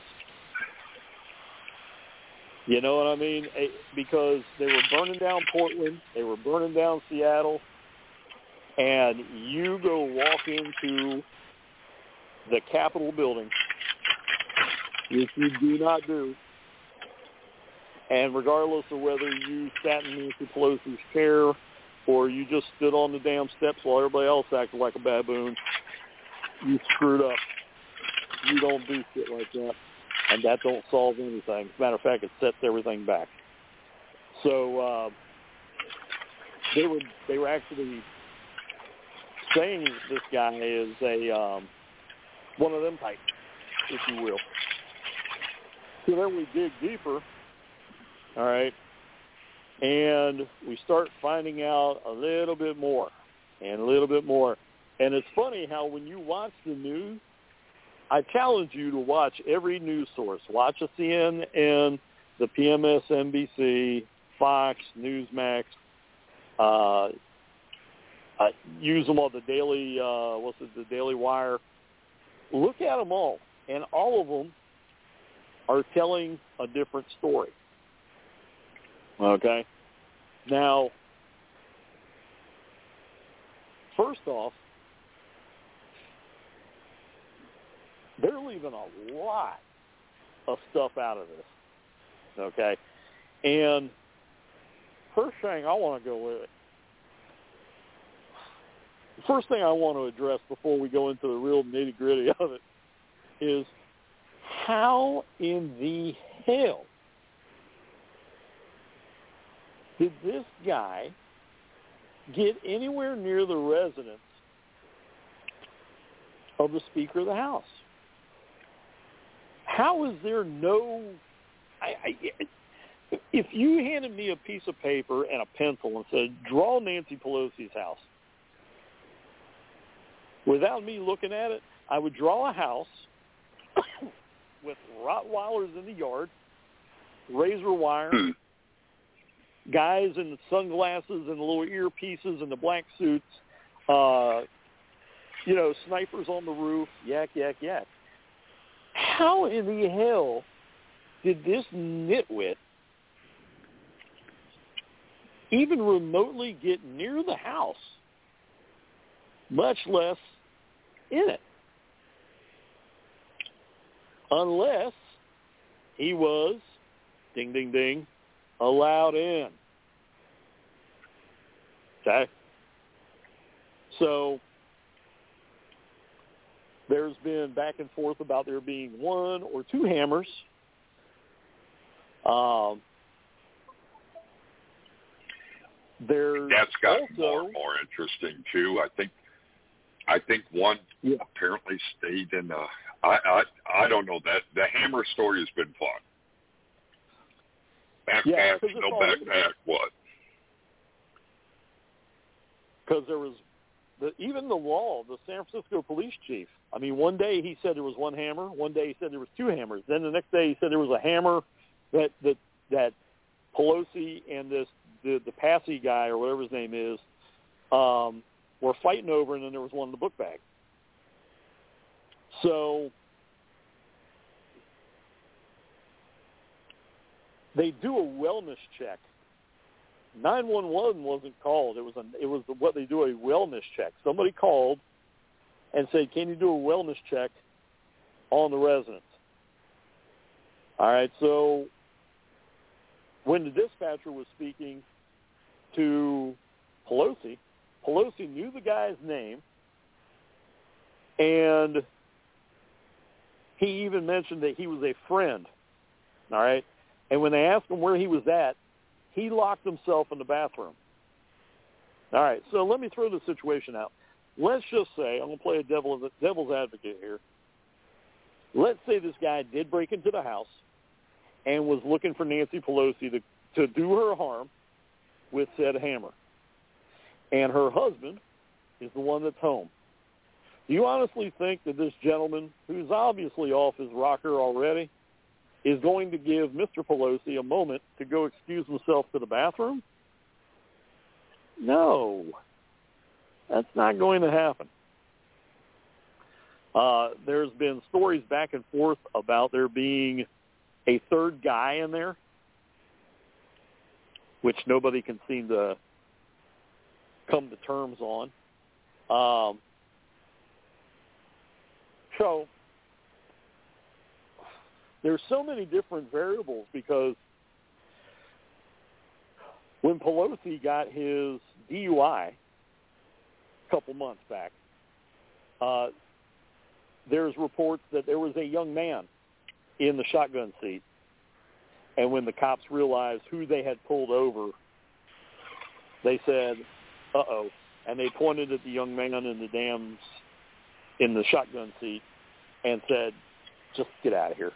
You know what I mean? Because they were burning down Portland, they were burning down Seattle, and you go walk into the Capitol building, which you do not do, and regardless of whether you sat in Nancy Pelosi's chair or you just stood on the damn steps while everybody else acted like a baboon, you screwed up. You don't do shit like that. And that don't solve anything. As a matter of fact, it sets everything back. So uh, they were they were actually saying this guy is a um, one of them types, if you will. So then we dig deeper, all right, and we start finding out a little bit more and a little bit more. And it's funny how when you watch the news, I challenge you to watch every news source. Watch a C N N, the P M S N B C, Fox, Newsmax. Uh, uh, use them on the Daily, uh, what's it, the Daily Wire. Look at them all, and all of them are telling a different story. Okay? Now, first off, there they're leaving a lot of stuff out of this, okay? And first thing I want to go with it, the first thing I want to address before we go into the real nitty-gritty of it is how in the hell did this guy get anywhere near the residence of the Speaker of the House? How is there no... I, I, if you handed me a piece of paper and a pencil and said, draw Nancy Pelosi's house, without me looking at it, I would draw a house with Rottweilers in the yard, razor wire, guys in the sunglasses and the little earpieces and the black suits, uh, you know, snipers on the roof, yak, yak, yak. How in the hell did this nitwit even remotely get near the house, much less in it? Unless he was, ding, ding, ding, allowed in. Okay? So there's been back and forth about there being one or two hammers. Um, there's That's gotten also, more and more interesting too. I think I think one yeah. apparently stayed in the I, I I don't know that the hammer story has been fun. Backpack, yeah, no backpack, what? Because there was the, even the law, the San Francisco police chief. I mean, one day he said there was one hammer. One day he said there was two hammers. Then the next day he said there was a hammer that that that Pelosi and this the the Passy guy or whatever his name is um, were fighting over, and then there was one in the book bag. So they do a wellness check. nine one one wasn't called. It was a, it was what they do, a wellness check. Somebody called and said, "Can you do a wellness check on the residents?" All right. So when the dispatcher was speaking to Pelosi, Pelosi knew the guy's name, and he even mentioned that he was a friend. All right. And when they asked him where he was at, he locked himself in the bathroom. All right, so let me throw the situation out. Let's just say, I'm going to play a devil, devil's advocate here. Let's say this guy did break into the house and was looking for Nancy Pelosi to, to do her harm with said hammer. And her husband is the one that's home. Do you honestly think that this gentleman, who's obviously off his rocker already, is going to give Mister Pelosi a moment to go excuse himself to the bathroom? No. That's not going to happen. Uh, there's been stories back and forth about there being a third guy in there, which nobody can seem to come to terms on. Um, so there's so many different variables because when Pelosi got his D U I a couple months back, uh, there's reports that there was a young man in the shotgun seat. And when the cops realized who they had pulled over, they said, uh-oh. And they pointed at the young man in the damn, in the shotgun seat and said, just get out of here.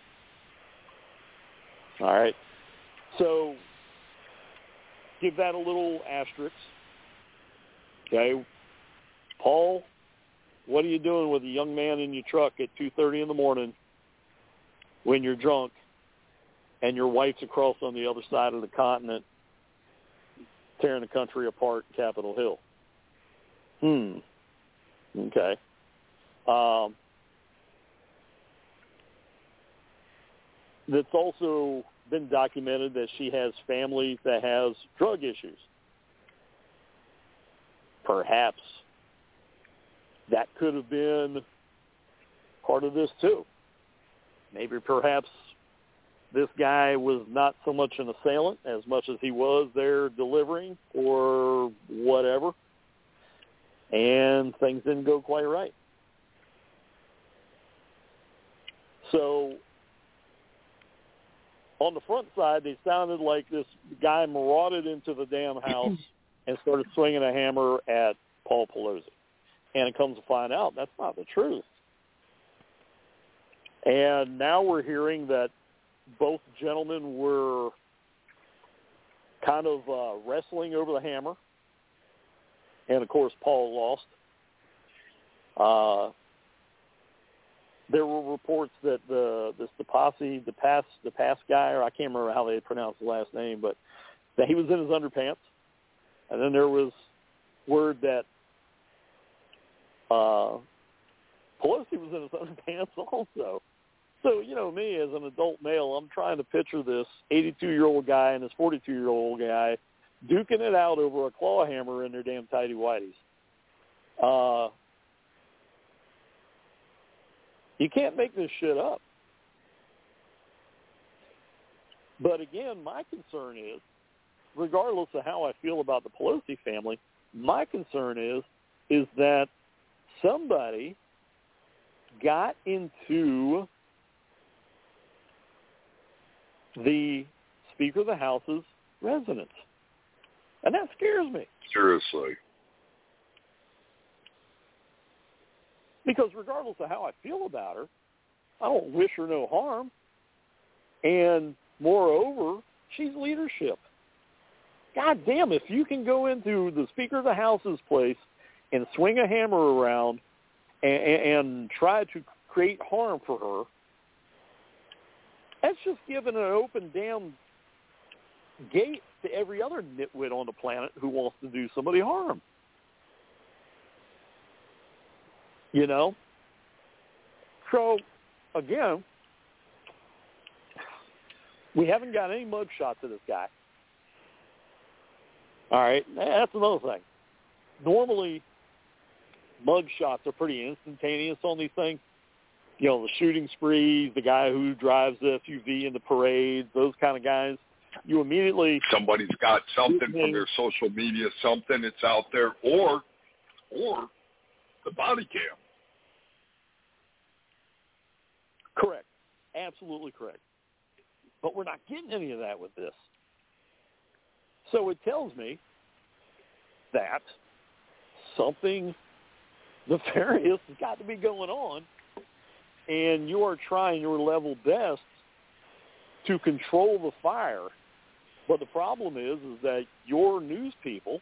All right. So give that a little asterisk. Okay. Paul, what are you doing with a young man in your truck at two thirty in the morning when you're drunk and your wife's across on the other side of the continent tearing the country apart in Capitol Hill? Hmm. Okay. Um, it's also been documented that she has family that has drug issues. Perhaps that could have been part of this too. maybe perhaps this guy was not so much an assailant as much as he was there delivering or whatever, and things didn't go quite right. So on the front side, they sounded like this guy marauded into the damn house and started swinging a hammer at Paul Pelosi. And it comes to find out that's not the truth. And now we're hearing that both gentlemen were kind of uh, wrestling over the hammer. And, of course, Paul lost. Uh, there were reports that the this DePass, DePass, DePass guy, or I can't remember how they pronounce the last name, but that he was in his underpants. And then there was word that uh, Pelosi was in his underpants also. So, you know, me as an adult male, I'm trying to picture this eighty-two-year-old guy and this forty-two-year-old guy duking it out over a claw hammer in their damn tighty-whities. Uh, you can't make this shit up. But again, my concern is, regardless of how I feel about the Pelosi family, my concern is, is that somebody got into the Speaker of the House's residence. And that scares me. Seriously. Because regardless of how I feel about her, I don't wish her no harm. And moreover, she's leadership. God damn, if you can go into the Speaker of the House's place and swing a hammer around and, and try to create harm for her, that's just giving an open damn gate to every other nitwit on the planet who wants to do somebody harm. You know? So, again, we haven't got any mug shots of this guy. All right, that's another thing. Normally, mug shots are pretty instantaneous on these things. You know, the shooting sprees, the guy who drives the S U V in the parades, those kind of guys. You immediately... Somebody's got something from their social media, something that's out there, or or the body cam. Correct. Absolutely correct. But we're not getting any of that with this. So it tells me that something nefarious has got to be going on, and you are trying your level best to control the fire. But the problem is, is that your news people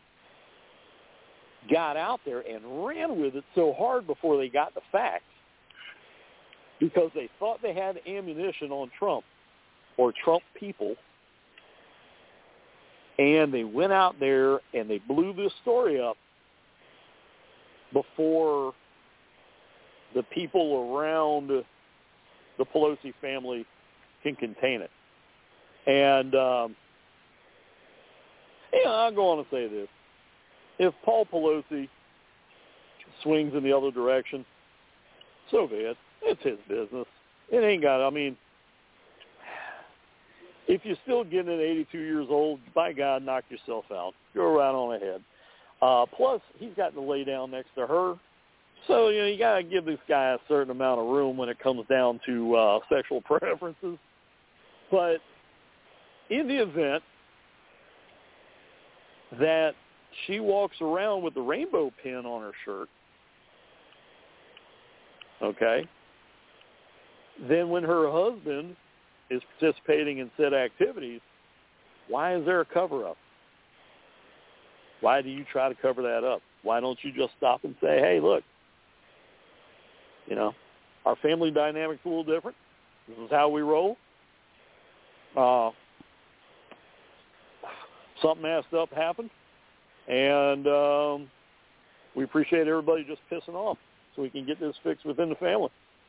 got out there and ran with it so hard before they got the facts because they thought they had ammunition on Trump or Trump people, and they went out there and they blew this story up before the people around the Pelosi family can contain it. And, um, yeah, I'll go on and say this. If Paul Pelosi swings in the other direction, so be it. It's his business. It ain't got, I mean, if you're still getting at eighty-two years old, by God, knock yourself out. Go right on ahead. Uh, plus, he's gotten to lay down next to her. So, you know, you got to give this guy a certain amount of room when it comes down to uh, sexual preferences. But in the event that she walks around with the rainbow pin on her shirt, okay, then when her husband is participating in said activities, why is there a cover-up? Why do you try to cover that up? Why don't you just stop and say, hey, look, you know, our family dynamic's a little different. This is how we roll. Uh, something messed up happened, and um, we appreciate everybody just pissing off so we can get this fixed within the family.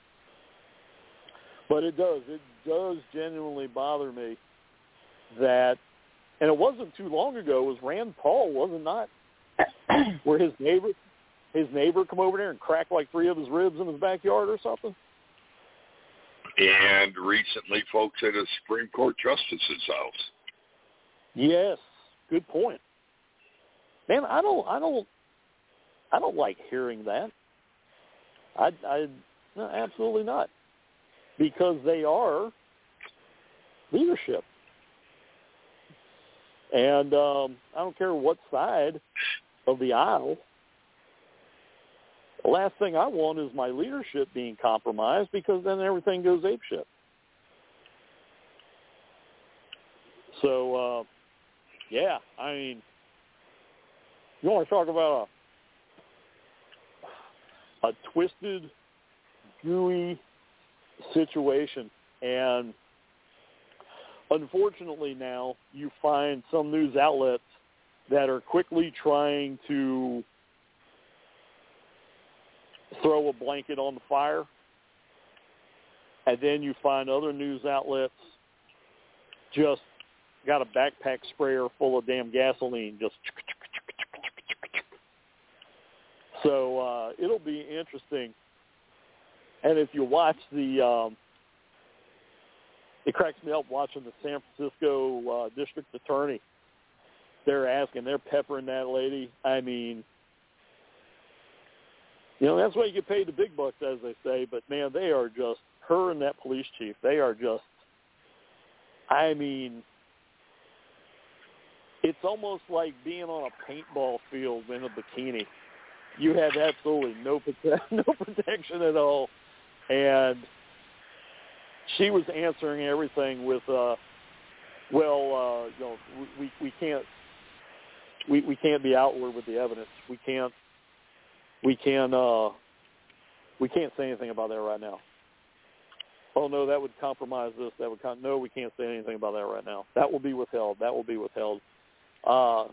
But it does. It does genuinely bother me that, and it wasn't too long ago, it was Rand Paul, was it not, where his neighbor, his neighbor come over there and crack like three of his ribs in his backyard or something? And recently, folks, at a Supreme Court justice's house. Yes, good point. Man, I don't, I don't, I don't like hearing that. I, I, no, absolutely not, because they are leadership, and um, I don't care what side of the aisle. The last thing I want is my leadership being compromised, because then everything goes apeshit. So, uh, yeah, I mean, you want to talk about a, a twisted, gooey situation, and unfortunately now you find some news outlets that are quickly trying to throw a blanket on the fire, and then you find other news outlets just got a backpack sprayer full of damn gasoline. Just so uh, it'll be interesting. And if you watch the, um, it cracks me up watching the San Francisco uh, district attorney. They're asking, they're peppering that lady. I mean, you know, that's why you get paid the big bucks, as they say. But, man, they are just, her and that police chief, they are just, I mean, it's almost like being on a paintball field in a bikini. You have absolutely no prote- no protection at all. And she was answering everything with, uh, well, uh, you know, we, we can't, we, we can't be outward with the evidence. We can't, we can, uh, we can't say anything about that right now. Oh no, that would compromise this. That would con- no, we can't say anything about that right now. That will be withheld. That will be withheld. Uh,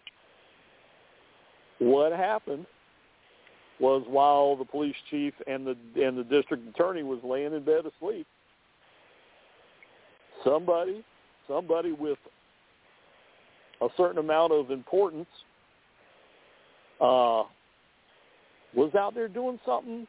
what happened was, while the police chief and the and the district attorney was laying in bed asleep, somebody, somebody with a certain amount of importance uh, was out there doing something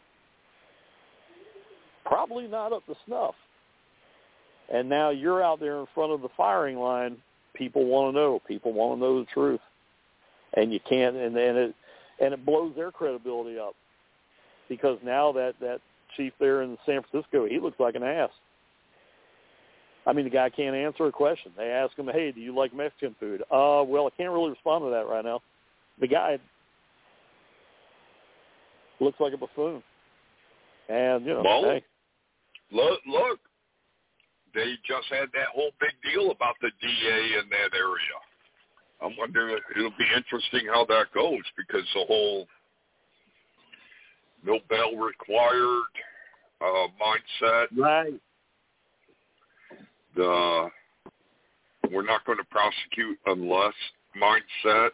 probably not up to snuff. And now you're out there in front of the firing line. People want to know. People want to know the truth. And you can't, and then it, and it blows their credibility up, because now that, that chief there in San Francisco, he looks like an ass. I mean, the guy can't answer a question. They ask him, hey, do you like Mexican food? Uh, well, I can't really respond to that right now. The guy looks like a buffoon. And, you know, well, hey. look, look, they just had that whole big deal about the D A in that area. I wonder, it'll be interesting how that goes, because the whole no bail required uh, mindset. Right. The we're not going to prosecute unless mindset.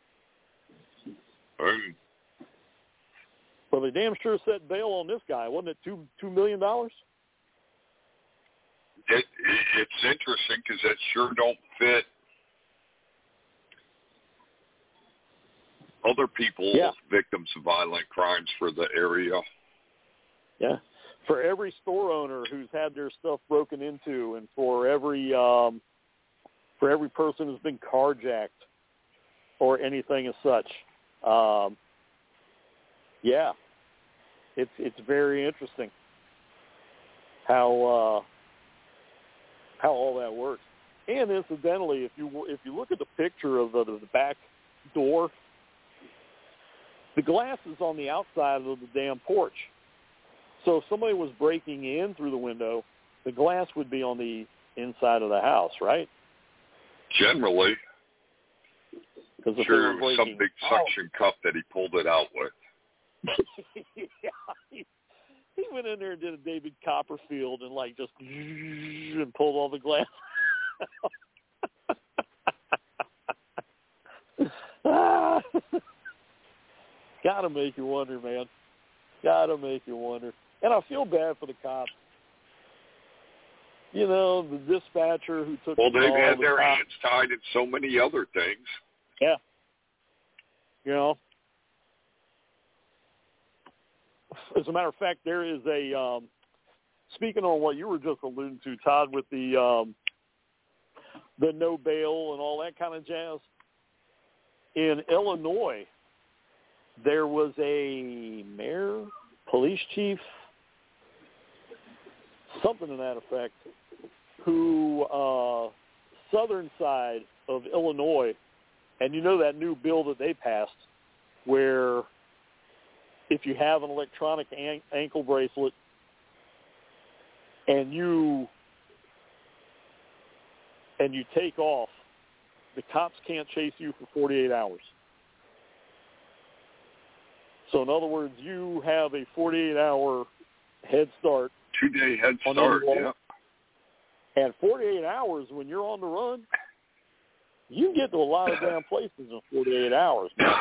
Um, well, they damn sure set bail on this guy. Wasn't it two two million dollars? It, it it's interesting because that sure don't fit other people, yeah. victims of violent crimes for the area. Yeah. For every store owner who's had their stuff broken into, and for every um, for every person who's been carjacked or anything as such, um, yeah, it's it's very interesting how uh, how all that works. And incidentally, if you if you look at the picture of the, the back door, the glass is on the outside of the damn porch. So if somebody was breaking in through the window, the glass would be on the inside of the house, right? Generally. Because if sure, they it were was breaking, some big suction oh. cup that he pulled it out with. yeah, he, he went in there and did a David Copperfield and like just and pulled all the glass. ah. Gotta make you wonder, man. Gotta make you wonder. And I feel bad for the cops. You know, the dispatcher who took well, the they've call, had the their cop. hands tied in so many other things. Yeah. You know, as a matter of fact, there is a um, speaking on what you were just alluding to, Todd, with the um, the no bail and all that kind of jazz, in Illinois, there was a mayor, police chief, something to that effect, who uh, southern side of Illinois, and you know that new bill that they passed where if you have an electronic an- ankle bracelet and you and you take off, the cops can't chase you for forty-eight hours. So in other words, you have a forty-eight hour head start. Two-day head start, yeah. And forty-eight hours, when you're on the run, you can get to a lot of damn places in forty-eight hours, man.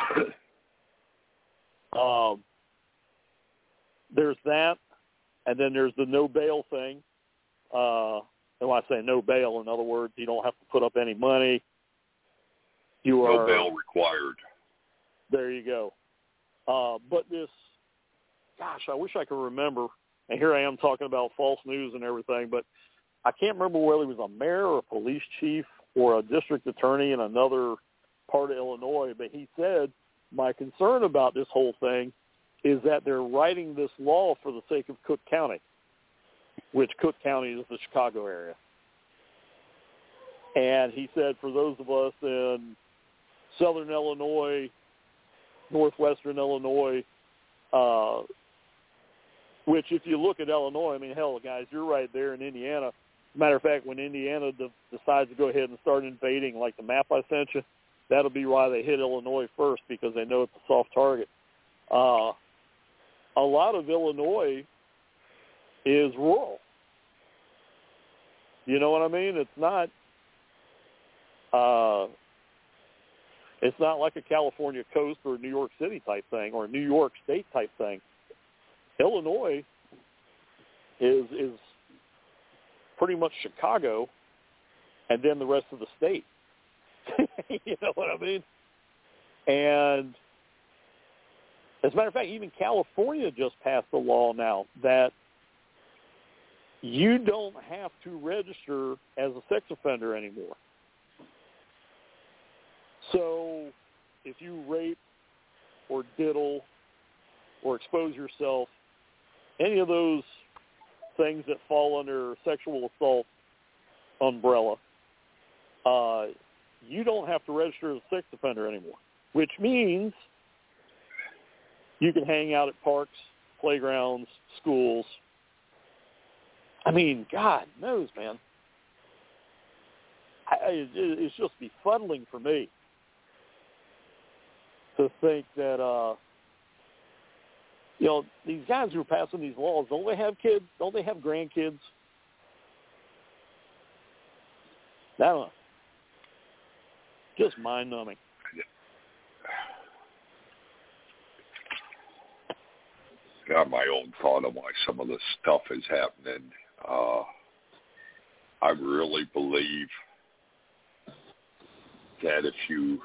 Um, there's that, and then there's the no bail thing. Uh, and when I say no bail, in other words, you don't have to put up any money. You are, no bail required. There you go. Uh, but this, gosh, I wish I could remember. And here I am talking about false news and everything, but I can't remember whether he was a mayor or a police chief or a district attorney in another part of Illinois. But he said, my concern about this whole thing is that they're writing this law for the sake of Cook County, which Cook County is the Chicago area. And he said for those of us in southern Illinois, northwestern Illinois, uh, which if you look at Illinois, I mean, hell, guys, you're right there in Indiana. As a matter of fact, when Indiana de- decides to go ahead and start invading, like the map I sent you, that'll be why they hit Illinois first, because they know it's a soft target. Uh, a lot of Illinois is rural. You know what I mean? It's not uh, it's not like a California coast or New York City type thing or a New York State type thing. Illinois is is pretty much Chicago, and then the rest of the state. You know what I mean? And as a matter of fact, even California just passed a law now that you don't have to register as a sex offender anymore. So if you rape or diddle or expose yourself, any of those things that fall under sexual assault umbrella, uh, you don't have to register as a sex offender anymore, which means you can hang out at parks, playgrounds, schools. I mean, God knows, man. I, it, it's just befuddling for me to think that, uh, you know, these guys who are passing these laws, don't they have kids? Don't they have grandkids? I don't know. Just mind-numbing. Got my own thought on why some of this stuff is happening. Uh, I really believe that if you,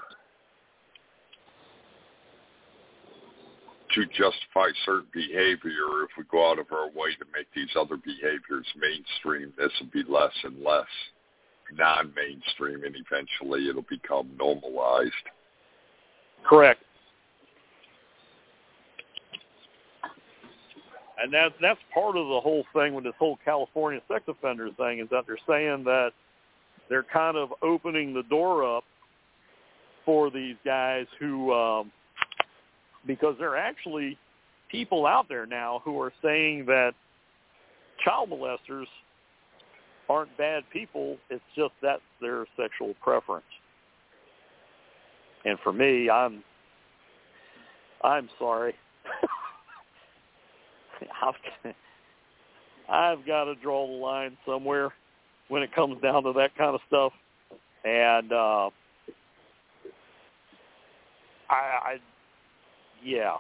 to justify certain behavior, if we go out of our way to make these other behaviors mainstream, this will be less and less non-mainstream, and eventually it'll become normalized. Correct. And that's, that's part of the whole thing with this whole California sex offender thing, is that they're saying that they're kind of opening the door up for these guys who, um, because there are actually people out there now who are saying that child molesters aren't bad people. It's just that's their sexual preference. And for me, I'm, I'm sorry. I've, I've got to draw the line somewhere when it comes down to that kind of stuff. And uh, I, I, yeah.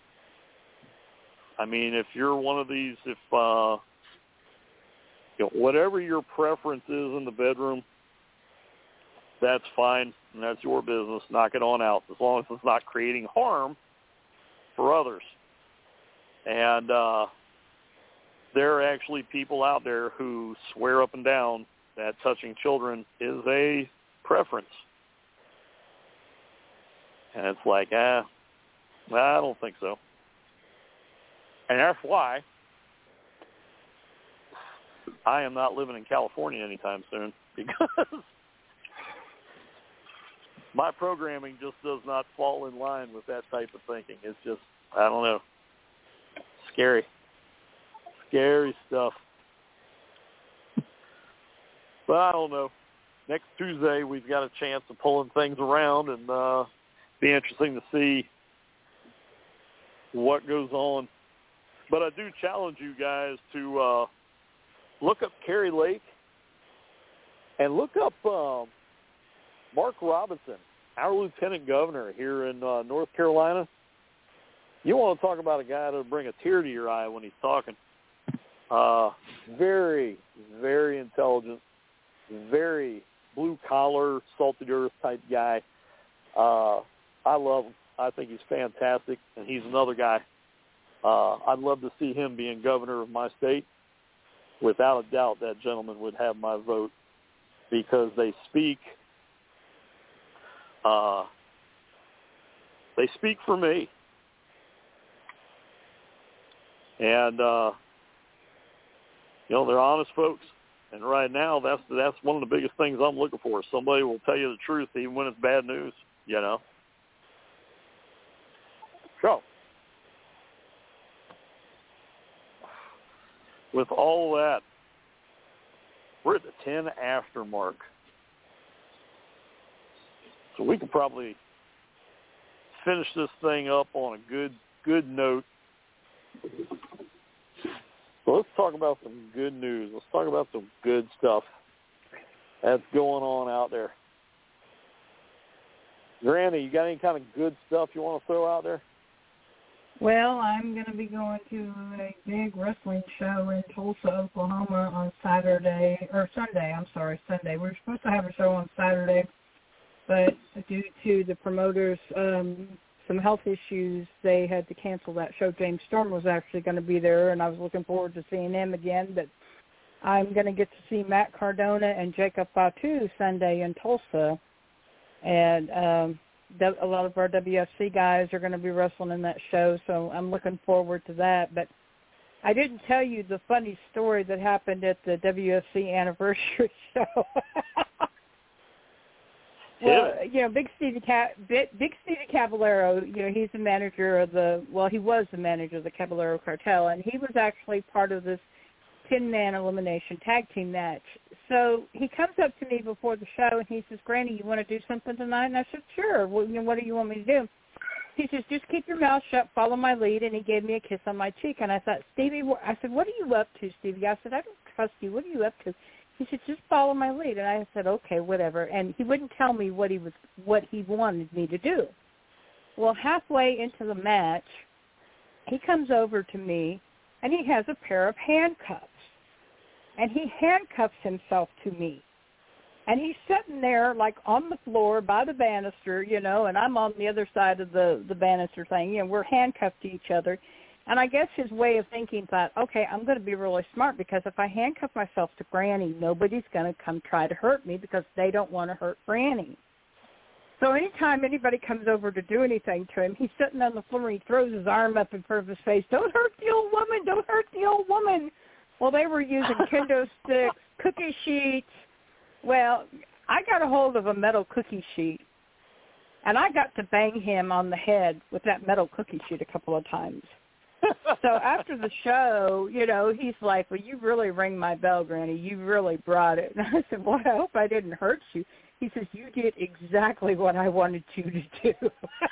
I mean, if you're one of these, if uh, you know, whatever your preference is in the bedroom, that's fine, and that's your business. Knock it on out, as long as it's not creating harm for others. And uh, there are actually people out there who swear up and down that touching children is a preference. And it's like, ah, I don't think so. And that's why I am not living in California anytime soon, because my programming just does not fall in line with that type of thinking. It's just, I don't know, scary. Scary stuff. But I don't know. Next Tuesday, we've got a chance of pulling things around, and uh, be interesting to see what goes on. But I do challenge you guys to uh, look up Kari Lake and look up um, Mark Robinson, our lieutenant governor here in uh, North Carolina. You want to talk about a guy that'll bring a tear to your eye when he's talking. Uh, very, very intelligent, very blue-collar, salted-earth type guy. Uh, I love him. I think he's fantastic, and he's another guy. Uh, I'd love to see him being governor of my state. Without a doubt, that gentleman would have my vote, because they speak uh, they speak for me. And, uh, you know, they're honest folks. And right now, that's that's one of the biggest things I'm looking for. Somebody will tell you the truth even when it's bad news, you know. So, with all that, we're at the ten after mark. So we could probably finish this thing up on a good good note. So let's talk about some good news. Let's talk about some good stuff that's going on out there. Granny, you got any kind of good stuff you want to throw out there? Well, I'm going to be going to a big wrestling show in Tulsa, Oklahoma on Saturday, or Sunday, I'm sorry, Sunday. We were supposed to have a show on Saturday, but due to the promoters' um, some health issues, they had to cancel that show. James Storm was actually going to be there, and I was looking forward to seeing him again, but I'm going to get to see Matt Cardona and Jacob Fatu Sunday in Tulsa, and um, a lot of our W F C guys are going to be wrestling in that show, so I'm looking forward to that. But I didn't tell you the funny story that happened at the W F C anniversary show. Well, you know, Big Stevie Ca- Big Stevie Caballero, you know, he's the manager of the, well, he was the manager of the Caballero Cartel, and he was actually part of this ten-man elimination tag team match. So he comes up to me before the show, and he says, Granny, you want to do something tonight? And I said, sure. Well, you know, what do you want me to do? He says, just keep your mouth shut, follow my lead, and he gave me a kiss on my cheek. And I thought, Stevie, I said, what are you up to, Stevie? I said, I don't trust you. What are you up to? He said, just follow my lead. And I said, okay, whatever. And he wouldn't tell me what he was, what he wanted me to do. Well, halfway into the match, he comes over to me, and he has a pair of handcuffs. And he handcuffs himself to me. And he's sitting there, like, on the floor by the banister, you know, and I'm on the other side of the, the banister thing. You know, we're handcuffed to each other. And I guess his way of thinking thought, okay, I'm going to be really smart, because if I handcuff myself to Granny, nobody's going to come try to hurt me, because they don't want to hurt Granny. So anytime anybody comes over to do anything to him, he's sitting on the floor and he throws his arm up in front of his face. Don't hurt the old woman. Don't hurt the old woman. Well, they were using kendo sticks, cookie sheets. Well, I got a hold of a metal cookie sheet, and I got to bang him on the head with that metal cookie sheet a couple of times. So after the show, you know, he's like, well, you really rang my bell, Granny. You really brought it. And I said, well, I hope I didn't hurt you. He says, you did exactly what I wanted you to do.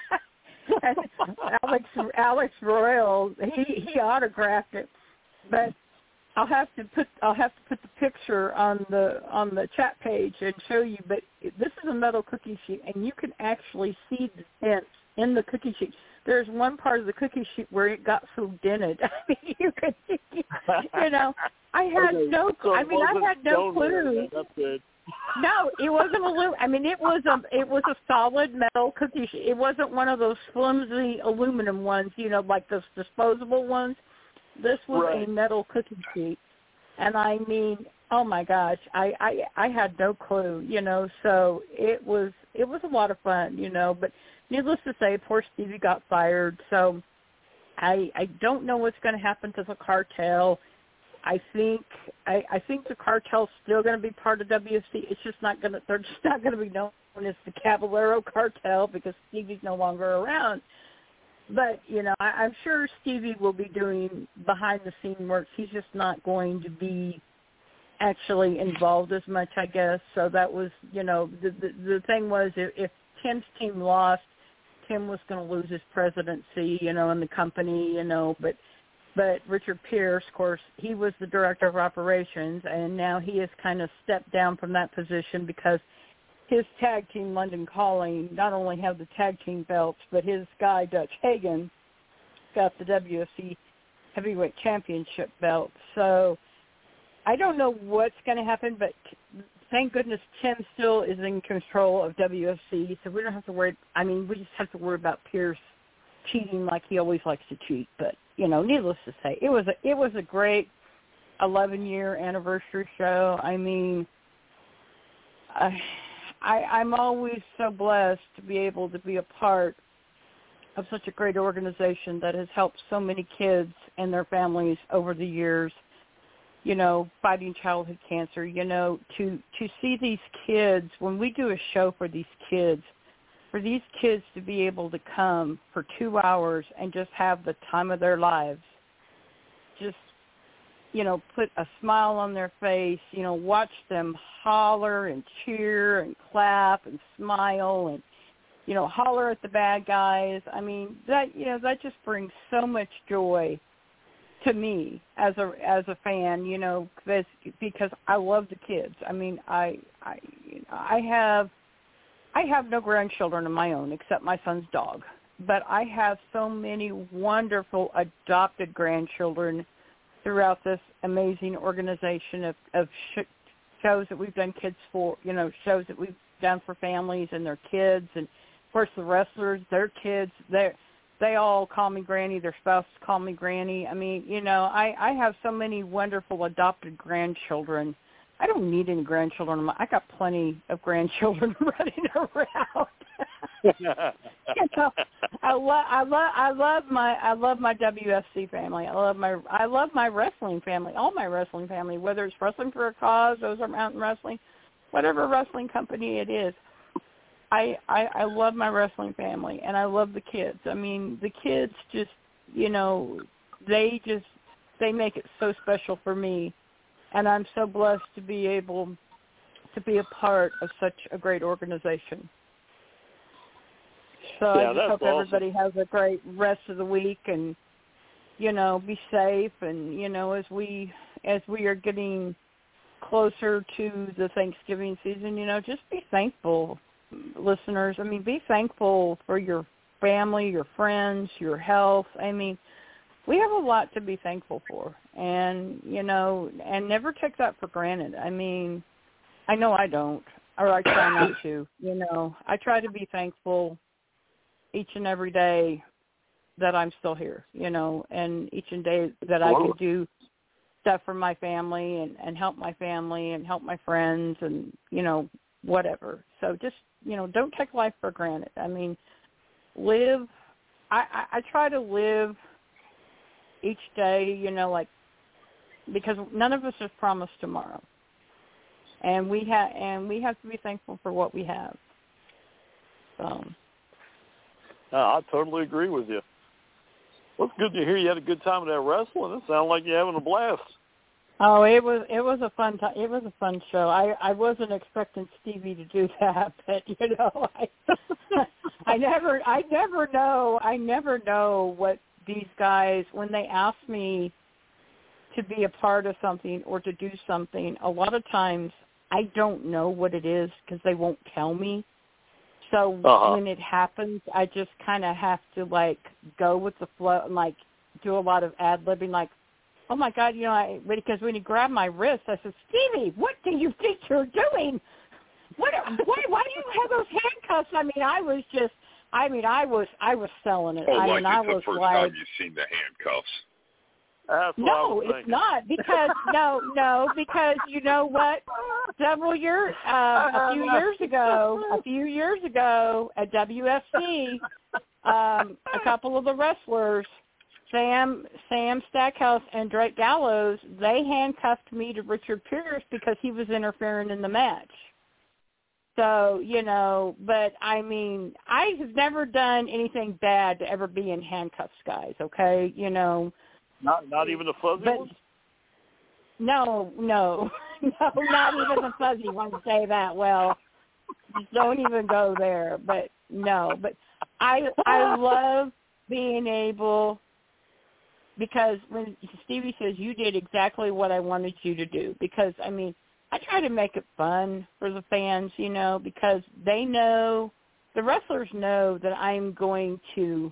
And Alex Alex Royal, he, he autographed it. But I'll have to put I'll have to put the picture on the on the chat page and show you. But this is a metal cookie sheet, and you can actually see the dents in the cookie sheet. There's one part of the cookie sheet where it got so dented. I mean, you could, you know, I had okay, no. So I mean, I had no clue. That's good. No, it wasn't aluminum. I mean, it was a it was a solid metal cookie sheet. It wasn't one of those flimsy aluminum ones, you know, like those disposable ones. This was right. a metal cookie sheet. And I mean, oh my gosh, I, I I had no clue, you know, so it was it was a lot of fun, you know, but needless to say, poor Stevie got fired, so I I don't know what's going to happen to the cartel. I think I, I think the cartel's still going to be part of W F C. It's just not going to they're just not going to be known as the Caballero Cartel because Stevie's no longer around. But, you know, I, I'm sure Stevie will be doing behind-the-scene work. He's just not going to be actually involved as much, I guess. So that was, you know, the the, the thing was if, if Tim's team lost, Tim was going to lose his presidency, you know, in the company, you know. But, but Richard Pierce, of course, he was the director of operations, and now he has kind of stepped down from that position because his tag team, London Calling, not only have the tag team belts, but his guy, Dutch Hagen, got the W F C Heavyweight Championship belt. So I don't know what's going to happen, but thank goodness Tim still is in control of W F C, so we don't have to worry. I mean, we just have to worry about Pierce cheating like he always likes to cheat. But, you know, needless to say, it was a, it was a great eleven-year anniversary show. I mean, I... I, I'm always so blessed to be able to be a part of such a great organization that has helped so many kids and their families over the years, you know, fighting childhood cancer, you know, to, to see these kids, when we do a show for these kids, for these kids to be able to come for two hours and just have the time of their lives, just, you know, put a smile on their face, you know, watch them holler and cheer and clap and smile and, you know, holler at the bad guys. I mean, that, you know, that just brings so much joy to me as a as a fan, you know, because because I love the kids. I mean, I I I have I have no grandchildren of my own except my son's dog, but I have so many wonderful adopted grandchildren throughout this amazing organization of, of sh- shows that we've done kids for, you know, shows that we've done for families and their kids. And, of course, the wrestlers, their kids, they they all call me Granny. Their spouses call me Granny. I mean, you know, I, I have so many wonderful adopted grandchildren. I don't need any grandchildren. I got plenty of grandchildren running around. you know, I love, I love, I love my, I love my W F C family. I love my, I love my wrestling family. All my wrestling family, whether it's Wrestling for a Cause, those are Mountain Wrestling, whatever wrestling company it is. I, I, I love my wrestling family, and I love the kids. I mean, the kids just, you know, they just, they make it so special for me. And I'm so blessed to be able to be a part of such a great organization. So yeah, I just that's hope awesome. everybody has a great rest of the week and, you know, be safe. And, you know, as we as we are getting closer to the Thanksgiving season, you know, just be thankful, listeners. I mean, be thankful for your family, your friends, your health. I mean, we have a lot to be thankful for, and, you know, and never take that for granted. I mean, I know I don't, or I try not to, you know. I try to be thankful each and every day that I'm still here, you know, and each and day that I can do stuff for my family and, and help my family and help my friends and, you know, whatever. So just, you know, don't take life for granted. I mean, live, I, I, I try to live each day, you know, like, because none of us is promised tomorrow, and we have and we have to be thankful for what we have. So, uh, I totally agree with you. Well, it's good to hear you had a good time at that wrestling. It sounded like you're having a blast. Oh, it was it was a fun time. It was a fun show. I, I wasn't expecting Stevie to do that, but you know, I I never I never know I never know what these guys, when they ask me to be a part of something or to do something, a lot of times I don't know what it is because they won't tell me. So uh-huh. when it happens, I just kind of have to, like, go with the flow and, like, do a lot of ad-libbing, like, oh, my God, you know, I, because when he grabbed my wrist, I said, Stevie, what do you think you're doing? What? Why, why do you have those handcuffs? I mean, I was just, I mean, I was I was selling it. Oh, I like mean, I it's the was first like, time you've seen the handcuffs. That's what I No, was it's thinking. not because no, no, because you know what? Several years, uh, a few years ago, a few years ago at W F C, um, a couple of the wrestlers, Sam Sam Stackhouse and Drake Gallows, they handcuffed me to Richard Pierce because he was interfering in the match. So, you know, but I mean, I have never done anything bad to ever be in handcuffs, guys, okay? You know. Not not even the fuzzy but, ones? No, no. No, not even the fuzzy ones say that. Well, just don't even go there. But no, but I I love being able, because when Stevie says you did exactly what I wanted you to do, because, I mean, I try to make it fun for the fans, you know, because they know, the wrestlers know that I'm going to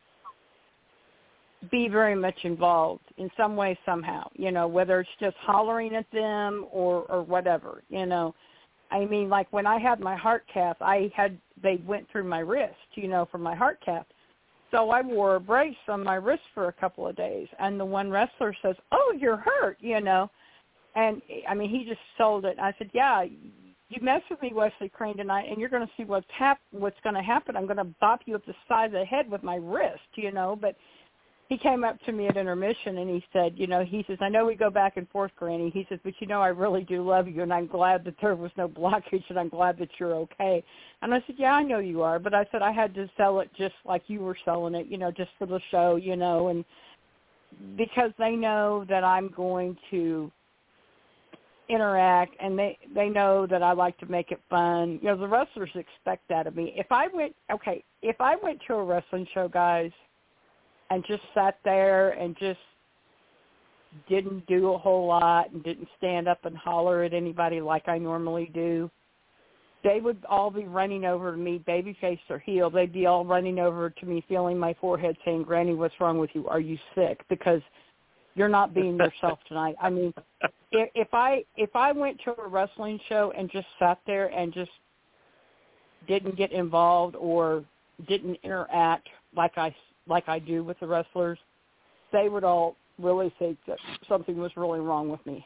be very much involved in some way, somehow, you know, whether it's just hollering at them or, or whatever, you know. I mean, like when I had my heart cath, I had, they went through my wrist, you know, for my heart cath. So I wore a brace on my wrist for a couple of days. And the one wrestler says, oh, you're hurt, you know. And, I mean, he just sold it. I said, yeah, you mess with me, Wesley Crane, tonight, and you're going to see what's hap- what's going to happen. I'm going to bop you up the side of the head with my wrist, you know. But he came up to me at intermission, and he said, you know, he says, I know we go back and forth, Granny. He says, but, you know, I really do love you, and I'm glad that there was no blockage, and I'm glad that you're okay. And I said, yeah, I know you are. But I said I had to sell it just like you were selling it, you know, just for the show, you know, and because they know that I'm going to interact, and they they know that I like to make it fun. You know, the wrestlers expect that of me. If I went, okay, if I went to a wrestling show, guys, and just sat there and just didn't do a whole lot and didn't stand up and holler at anybody like I normally do, they would all be running over to me, babyface or heel. They'd be all running over to me, feeling my forehead, saying, Granny, what's wrong with you? Are you sick? Because you're not being yourself tonight. I mean, if, if I if I went to a wrestling show and just sat there and just didn't get involved or didn't interact like I like I do with the wrestlers, they would all really think that something was really wrong with me.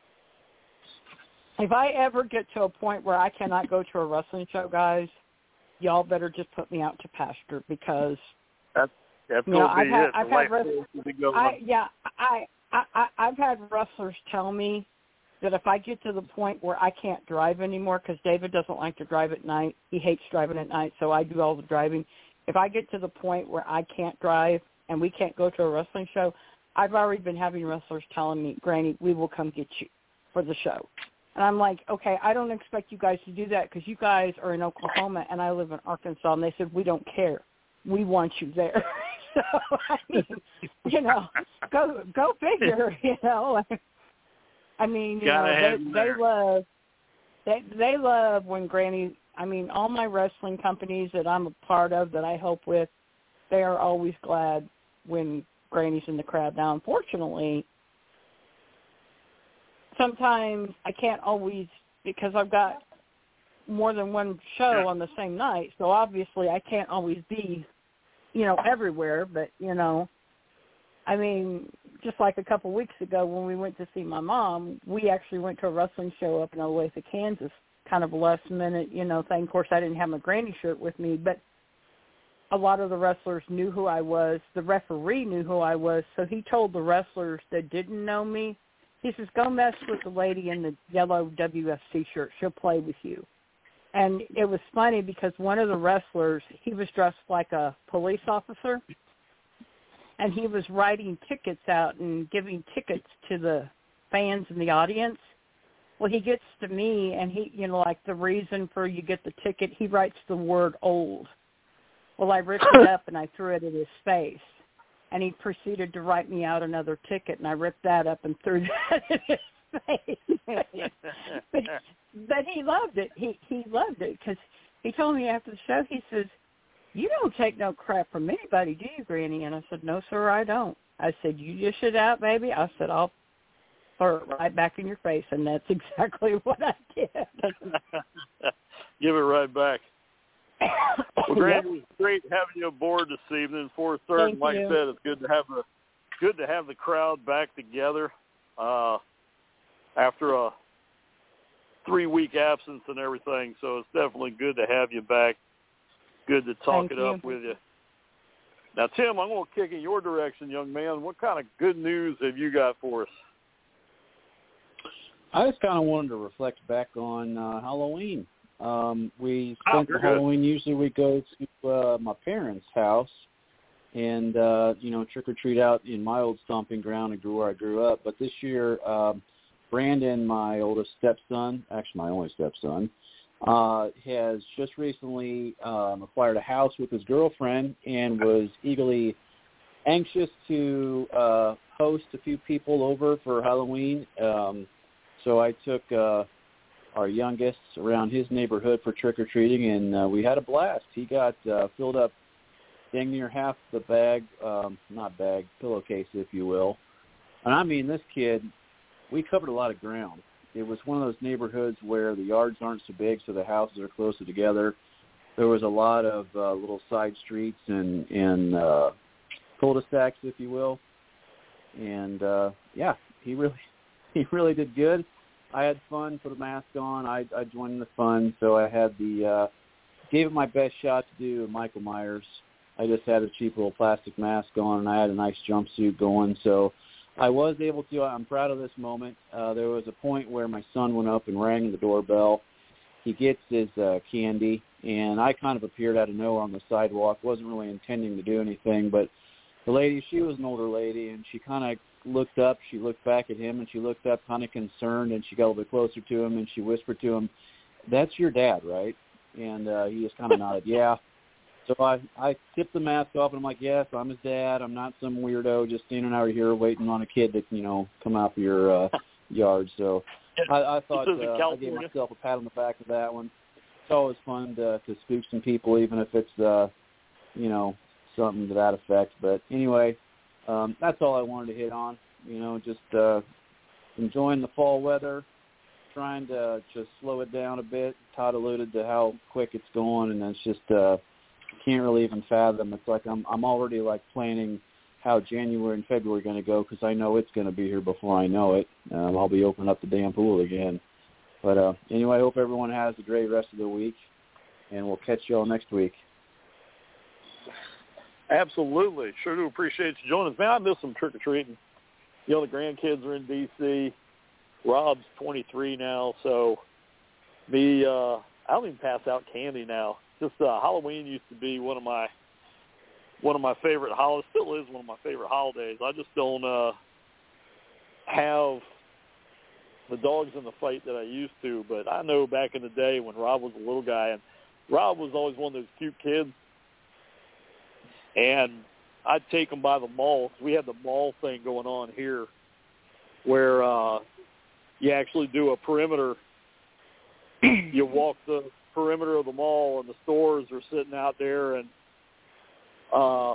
If I ever get to a point where I cannot go to a wrestling show, guys, y'all better just put me out to pasture, because That's, that's you know, going to I've be had, it. I've The had life wrestlers, will be going. I, yeah, I, I, I, I've had wrestlers tell me that if I get to the point where I can't drive anymore, because David doesn't like to drive at night, he hates driving at night, so I do all the driving. If I get to the point where I can't drive and we can't go to a wrestling show, I've already been having wrestlers telling me, Granny, we will come get you for the show. And I'm like, okay, I don't expect you guys to do that because you guys are in Oklahoma and I live in Arkansas. And they said, we don't care. We want you there. So, I mean, you know, go go figure, you know. I mean, you Gotta know, have they, you they there. love, they, they love when Granny, I mean, all my wrestling companies that I'm a part of, that I help with, they are always glad when Granny's in the crowd. Now, unfortunately, sometimes I can't always, because I've got more than one show on the same night, so obviously I can't always be, you know, everywhere. But, you know, I mean, just like a couple weeks ago when we went to see my mom, we actually went to a wrestling show up in Olathe, Kansas, kind of a last minute, you know, thing. Of course, I didn't have my Granny shirt with me, but a lot of the wrestlers knew who I was. The referee knew who I was, so he told the wrestlers that didn't know me, he says, go mess with the lady in the yellow W F C shirt. She'll play with you. And it was funny because one of the wrestlers, he was dressed like a police officer, and he was writing tickets out and giving tickets to the fans in the audience. Well, he gets to me, and he, you know, like the reason for you get the ticket, he writes the word old. Well, I ripped it up, and I threw it at his face. And he proceeded to write me out another ticket, and I ripped that up and threw that in his face. but, but he loved it. He he loved it because he told me after the show, he says, you don't take no crap from anybody, do you, Granny? And I said, no, sir, I don't. I said, you dish it out, baby. I said, I'll throw it right back in your face, and that's exactly what I did. Give it right back. Well, Grant, Yep. it was great having you aboard this evening. four thirty, Thank like you. I said, it's good to have a good to have the crowd back together uh, after a three-week absence and everything. So it's definitely good to have you back. Good to talk Thank it you. up with you. Now, Tim, I'm going to kick in your direction, young man. What kind of good news have you got for us? I just kind of wanted to reflect back on uh, Halloween. Um, we Oh, spent the you're good. Halloween. Usually we go to uh, my parents' house and, uh, you know, trick-or-treat out in my old stomping ground and grew where I grew up. But this year, um, Brandon, my oldest stepson, actually my only stepson, uh, has just recently um, acquired a house with his girlfriend and was eagerly anxious to uh, host a few people over for Halloween. Um, so I took uh, our youngest around his neighborhood for trick-or-treating, and uh, we had a blast. He got uh, filled up dang near half the bag, um, not bag, pillowcase, if you will. And I mean, this kid, we covered a lot of ground. It was one of those neighborhoods where the yards aren't so big, so the houses are closer together. There was a lot of uh, little side streets and, and uh, cul-de-sacs, if you will. And, uh, yeah, he really he really did good. I had fun, put a mask on. I, I joined in the fun, so I had the uh, gave it my best shot to do Michael Myers. I just had a cheap little plastic mask on, and I had a nice jumpsuit going, so I was able to. I'm proud of this moment. Uh, there was a point where my son went up and rang the doorbell. He gets his uh, candy, and I kind of appeared out of nowhere on the sidewalk. Wasn't really intending to do anything, but the lady, she was an older lady, and she kind of looked up. She looked back at him, and she looked up kind of concerned, and she got a little bit closer to him, and she whispered to him, "That's your dad, right?" And uh, he just kind of nodded, "Yeah." So I, I tipped the mask off, and I'm like, yes, I'm his dad. I'm not some weirdo just standing out here waiting on a kid to, you know, come out of your uh, yard. So I, I thought uh, I gave myself a pat on the back of that one. It's always fun to, to spook some people, even if it's, uh, you know, something to that effect. But anyway, um, that's all I wanted to hit on, you know, just uh, enjoying the fall weather, trying to just slow it down a bit. Todd alluded to how quick it's going, and it's just uh, – can't really even fathom. It's like I'm I'm already like planning how January and February are going to go because I know it's going to be here before I know it. Um, I'll be opening up the damn pool again. But uh, anyway, I hope everyone has a great rest of the week, and we'll catch you all next week. Absolutely. Sure do appreciate you joining us. Man, I miss some trick-or-treating. You know, the grandkids are in D C Rob's twenty-three now, so me, uh, I don't even pass out candy now. Just uh, Halloween used to be one of my one of my favorite holidays. Still is one of my favorite holidays. I just don't uh, have the dogs in the fight that I used to. But I know back in the day when Rob was a little guy, and Rob was always one of those cute kids, and I'd take him by the mall. We had the mall thing going on here, where uh, you actually do a perimeter. You walk the perimeter of the mall, and the stores are sitting out there, and uh,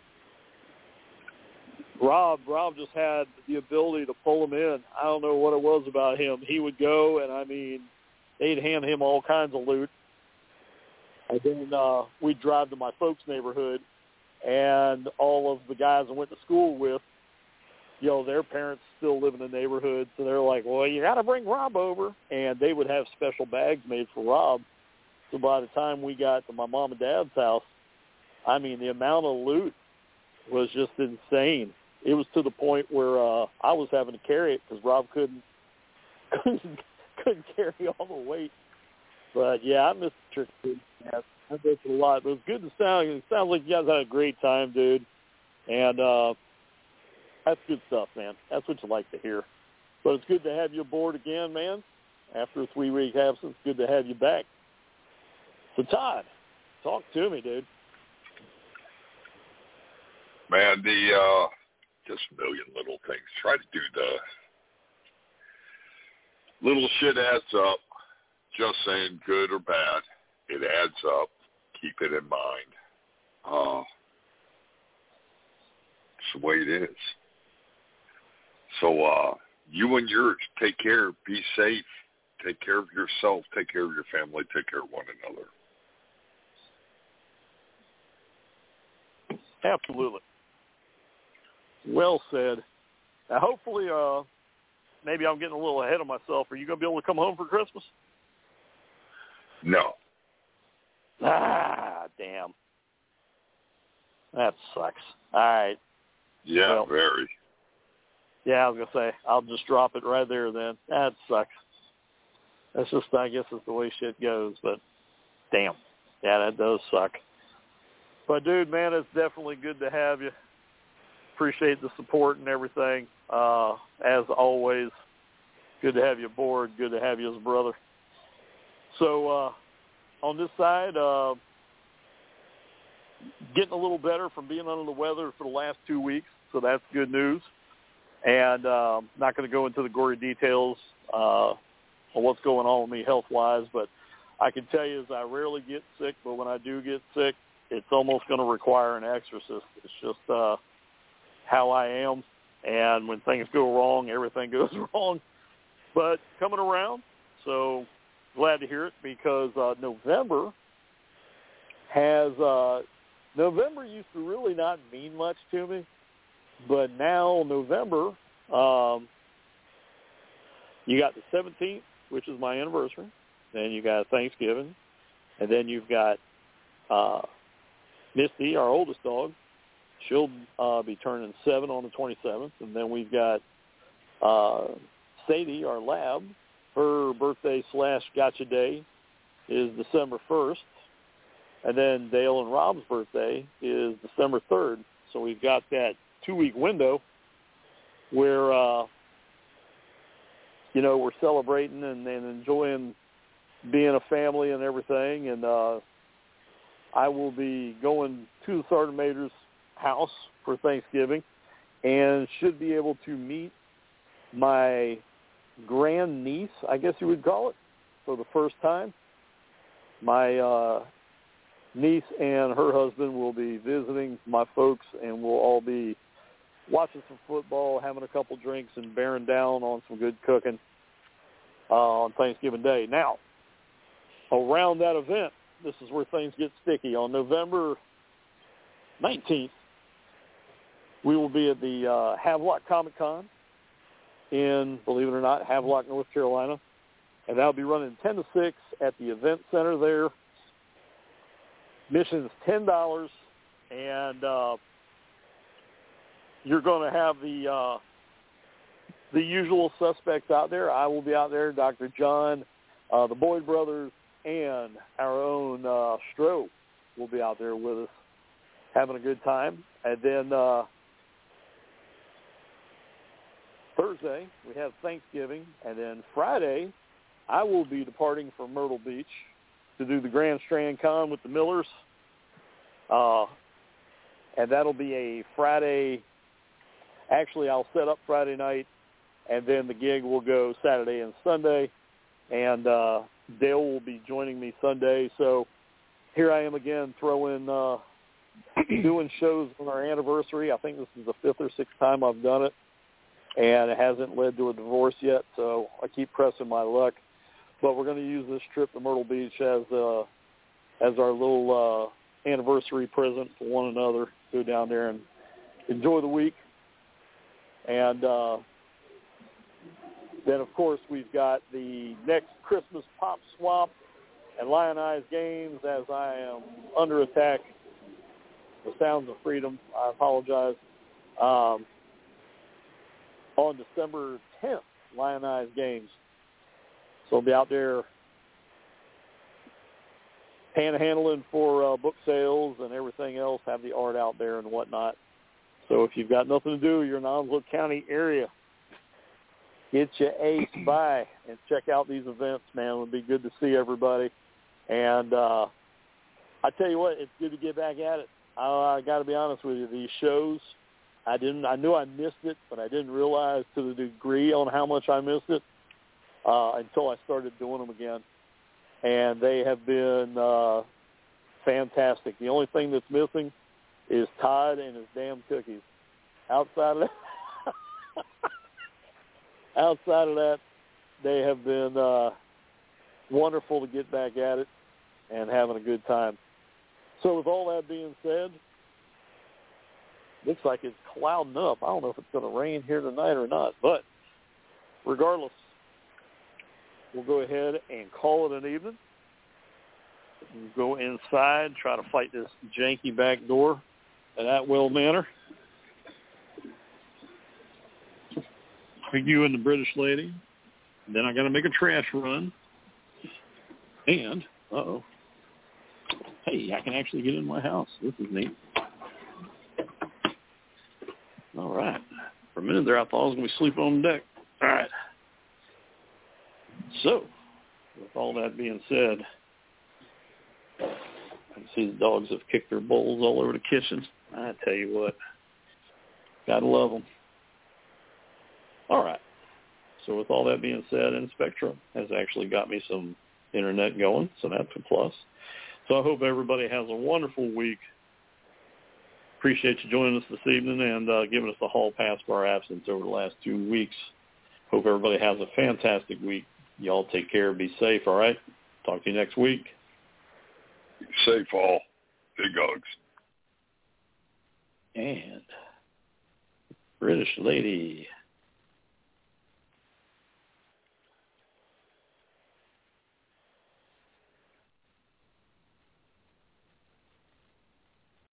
Rob, Rob just had the ability to pull them in. I don't know what it was about him. He would go, and I mean, they'd hand him all kinds of loot, and then uh, we'd drive to my folks' neighborhood, and all of the guys I went to school with, you know, their parents still live in the neighborhood, so they're like, well, you got to bring Rob over, and they would have special bags made for Rob. So by the time we got to my mom and dad's house, I mean, the amount of loot was just insane. It was to the point where uh, I was having to carry it because Rob couldn't, couldn't couldn't carry all the weight. But yeah, I miss the trick. Yeah, I miss it a lot. But it was good to sound. It sounds like you guys had a great time, dude. And uh, that's good stuff, man. That's what you like to hear. But it's good to have you aboard again, man. After a three-week absence, good to have you back. So, Todd, talk to me, dude. Man, the uh, just a million little things. Try to do the little shit adds up. Just saying good or bad, it adds up. Keep it in mind. Uh, it's the way it is. So uh, you and yours, take care. Be safe. Take care of yourself. Take care of your family. Take care of one another. Absolutely. Well said. Now, hopefully, uh, maybe I'm getting a little ahead of myself. Are you going to be able to come home for Christmas? No. Ah, damn. That sucks. All right. Yeah, well, very. Yeah, I was going to say, I'll just drop it right there then. That sucks. That's just, I guess, it's the way shit goes. But, damn. Yeah, that does suck. But, dude, man, it's definitely good to have you. Appreciate the support and everything. Uh, as always, good to have you aboard. Good to have you as a brother. So, uh, on this side, uh, getting a little better from being under the weather for the last two weeks, so that's good news. And uh, not going to go into the gory details uh, of what's going on with me health-wise, but I can tell you is I rarely get sick, but when I do get sick, it's almost going to require an exorcist. It's just uh, how I am, and when things go wrong, everything goes wrong. But coming around, so glad to hear it because uh, November has uh, – November used to really not mean much to me, but now November, um, you got the seventeenth, which is my anniversary. Then you got Thanksgiving, and then you've got uh, Misty, our oldest dog. She'll uh, be turning seven on the twenty-seventh, and then we've got uh, Sadie, our lab. Her birthday slash gotcha day is December first. And then Dale and Rob's birthday is December third. So we've got that two-week window where, uh, you know, we're celebrating and, and enjoying being a family and everything. And uh, I will be going to the Sergeant Major's house for Thanksgiving and should be able to meet my grand niece, I guess you would call it, for the first time. My uh, niece and her husband will be visiting my folks, and we'll all be watching some football, having a couple drinks, and bearing down on some good cooking uh, on Thanksgiving Day. Now, around that event, this is where things get sticky. On November nineteenth, we will be at the uh, Havelock Comic Con in, believe it or not, Havelock, North Carolina. And that'll be running ten to six at the event center there. Admission is ten dollars, and uh, you're going to have the uh, the usual suspects out there. I will be out there, Doctor John, uh, the Boyd brothers, and our own uh, Stroh will be out there with us having a good time. And then uh, Thursday, we have Thanksgiving, and then Friday, I will be departing for Myrtle Beach to do the Grand Strand Con with the Millers, uh, and that'll be a Friday. Actually, I'll set up Friday night, and then the gig will go Saturday and Sunday, and uh, Dale will be joining me Sunday. So here I am again throwing, uh, doing shows on our anniversary. I think this is the fifth or sixth time I've done it, and it hasn't led to a divorce yet, so I keep pressing my luck. But we're going to use this trip to Myrtle Beach as uh, as our little uh, anniversary present for one another. Go down there and enjoy the week. And uh, then, of course, we've got the next Christmas Pop Swap and Lionized Games as I am under attack. The Sounds of Freedom, I apologize. Um, on December tenth, Lionized Games. So I'll be out there panhandling for uh, book sales and everything else, have the art out there and whatnot. So if you've got nothing to do, you're in the Onslow County area, get your ace by and check out these events, man. It would be good to see everybody. And uh, I tell you what, it's good to get back at it. I, I got to be honest with you, these shows, I didn't. I knew I missed it, but I didn't realize to the degree on how much I missed it uh, until I started doing them again. And they have been uh, fantastic. The only thing that's missing is Todd and his damn cookies. Outside of that, outside of that, they have been uh, wonderful to get back at it and having a good time. So with all that being said, looks like it's clouding up. I don't know if it's going to rain here tonight or not. But regardless, we'll go ahead and call it an evening. We'll go inside, try to fight this janky back door at Atwell Manor. You and the British lady. Then I got to make a trash run. And, uh-oh. Hey, I can actually get in my house. This is neat. All right. For a minute there, I thought I was going to be sleeping on the deck. All right. So, with all that being said, I can see the dogs have kicked their bowls all over the kitchen. I tell you what, gotta love them. All right. So with all that being said, Inspectra has actually got me some internet going, so that's a plus. So I hope everybody has a wonderful week. Appreciate you joining us this evening and uh, giving us the hall pass for our absence over the last two weeks. Hope everybody has a fantastic week. Y'all take care. Be safe, all right? Talk to you next week. Safe all. Big hugs. And British lady.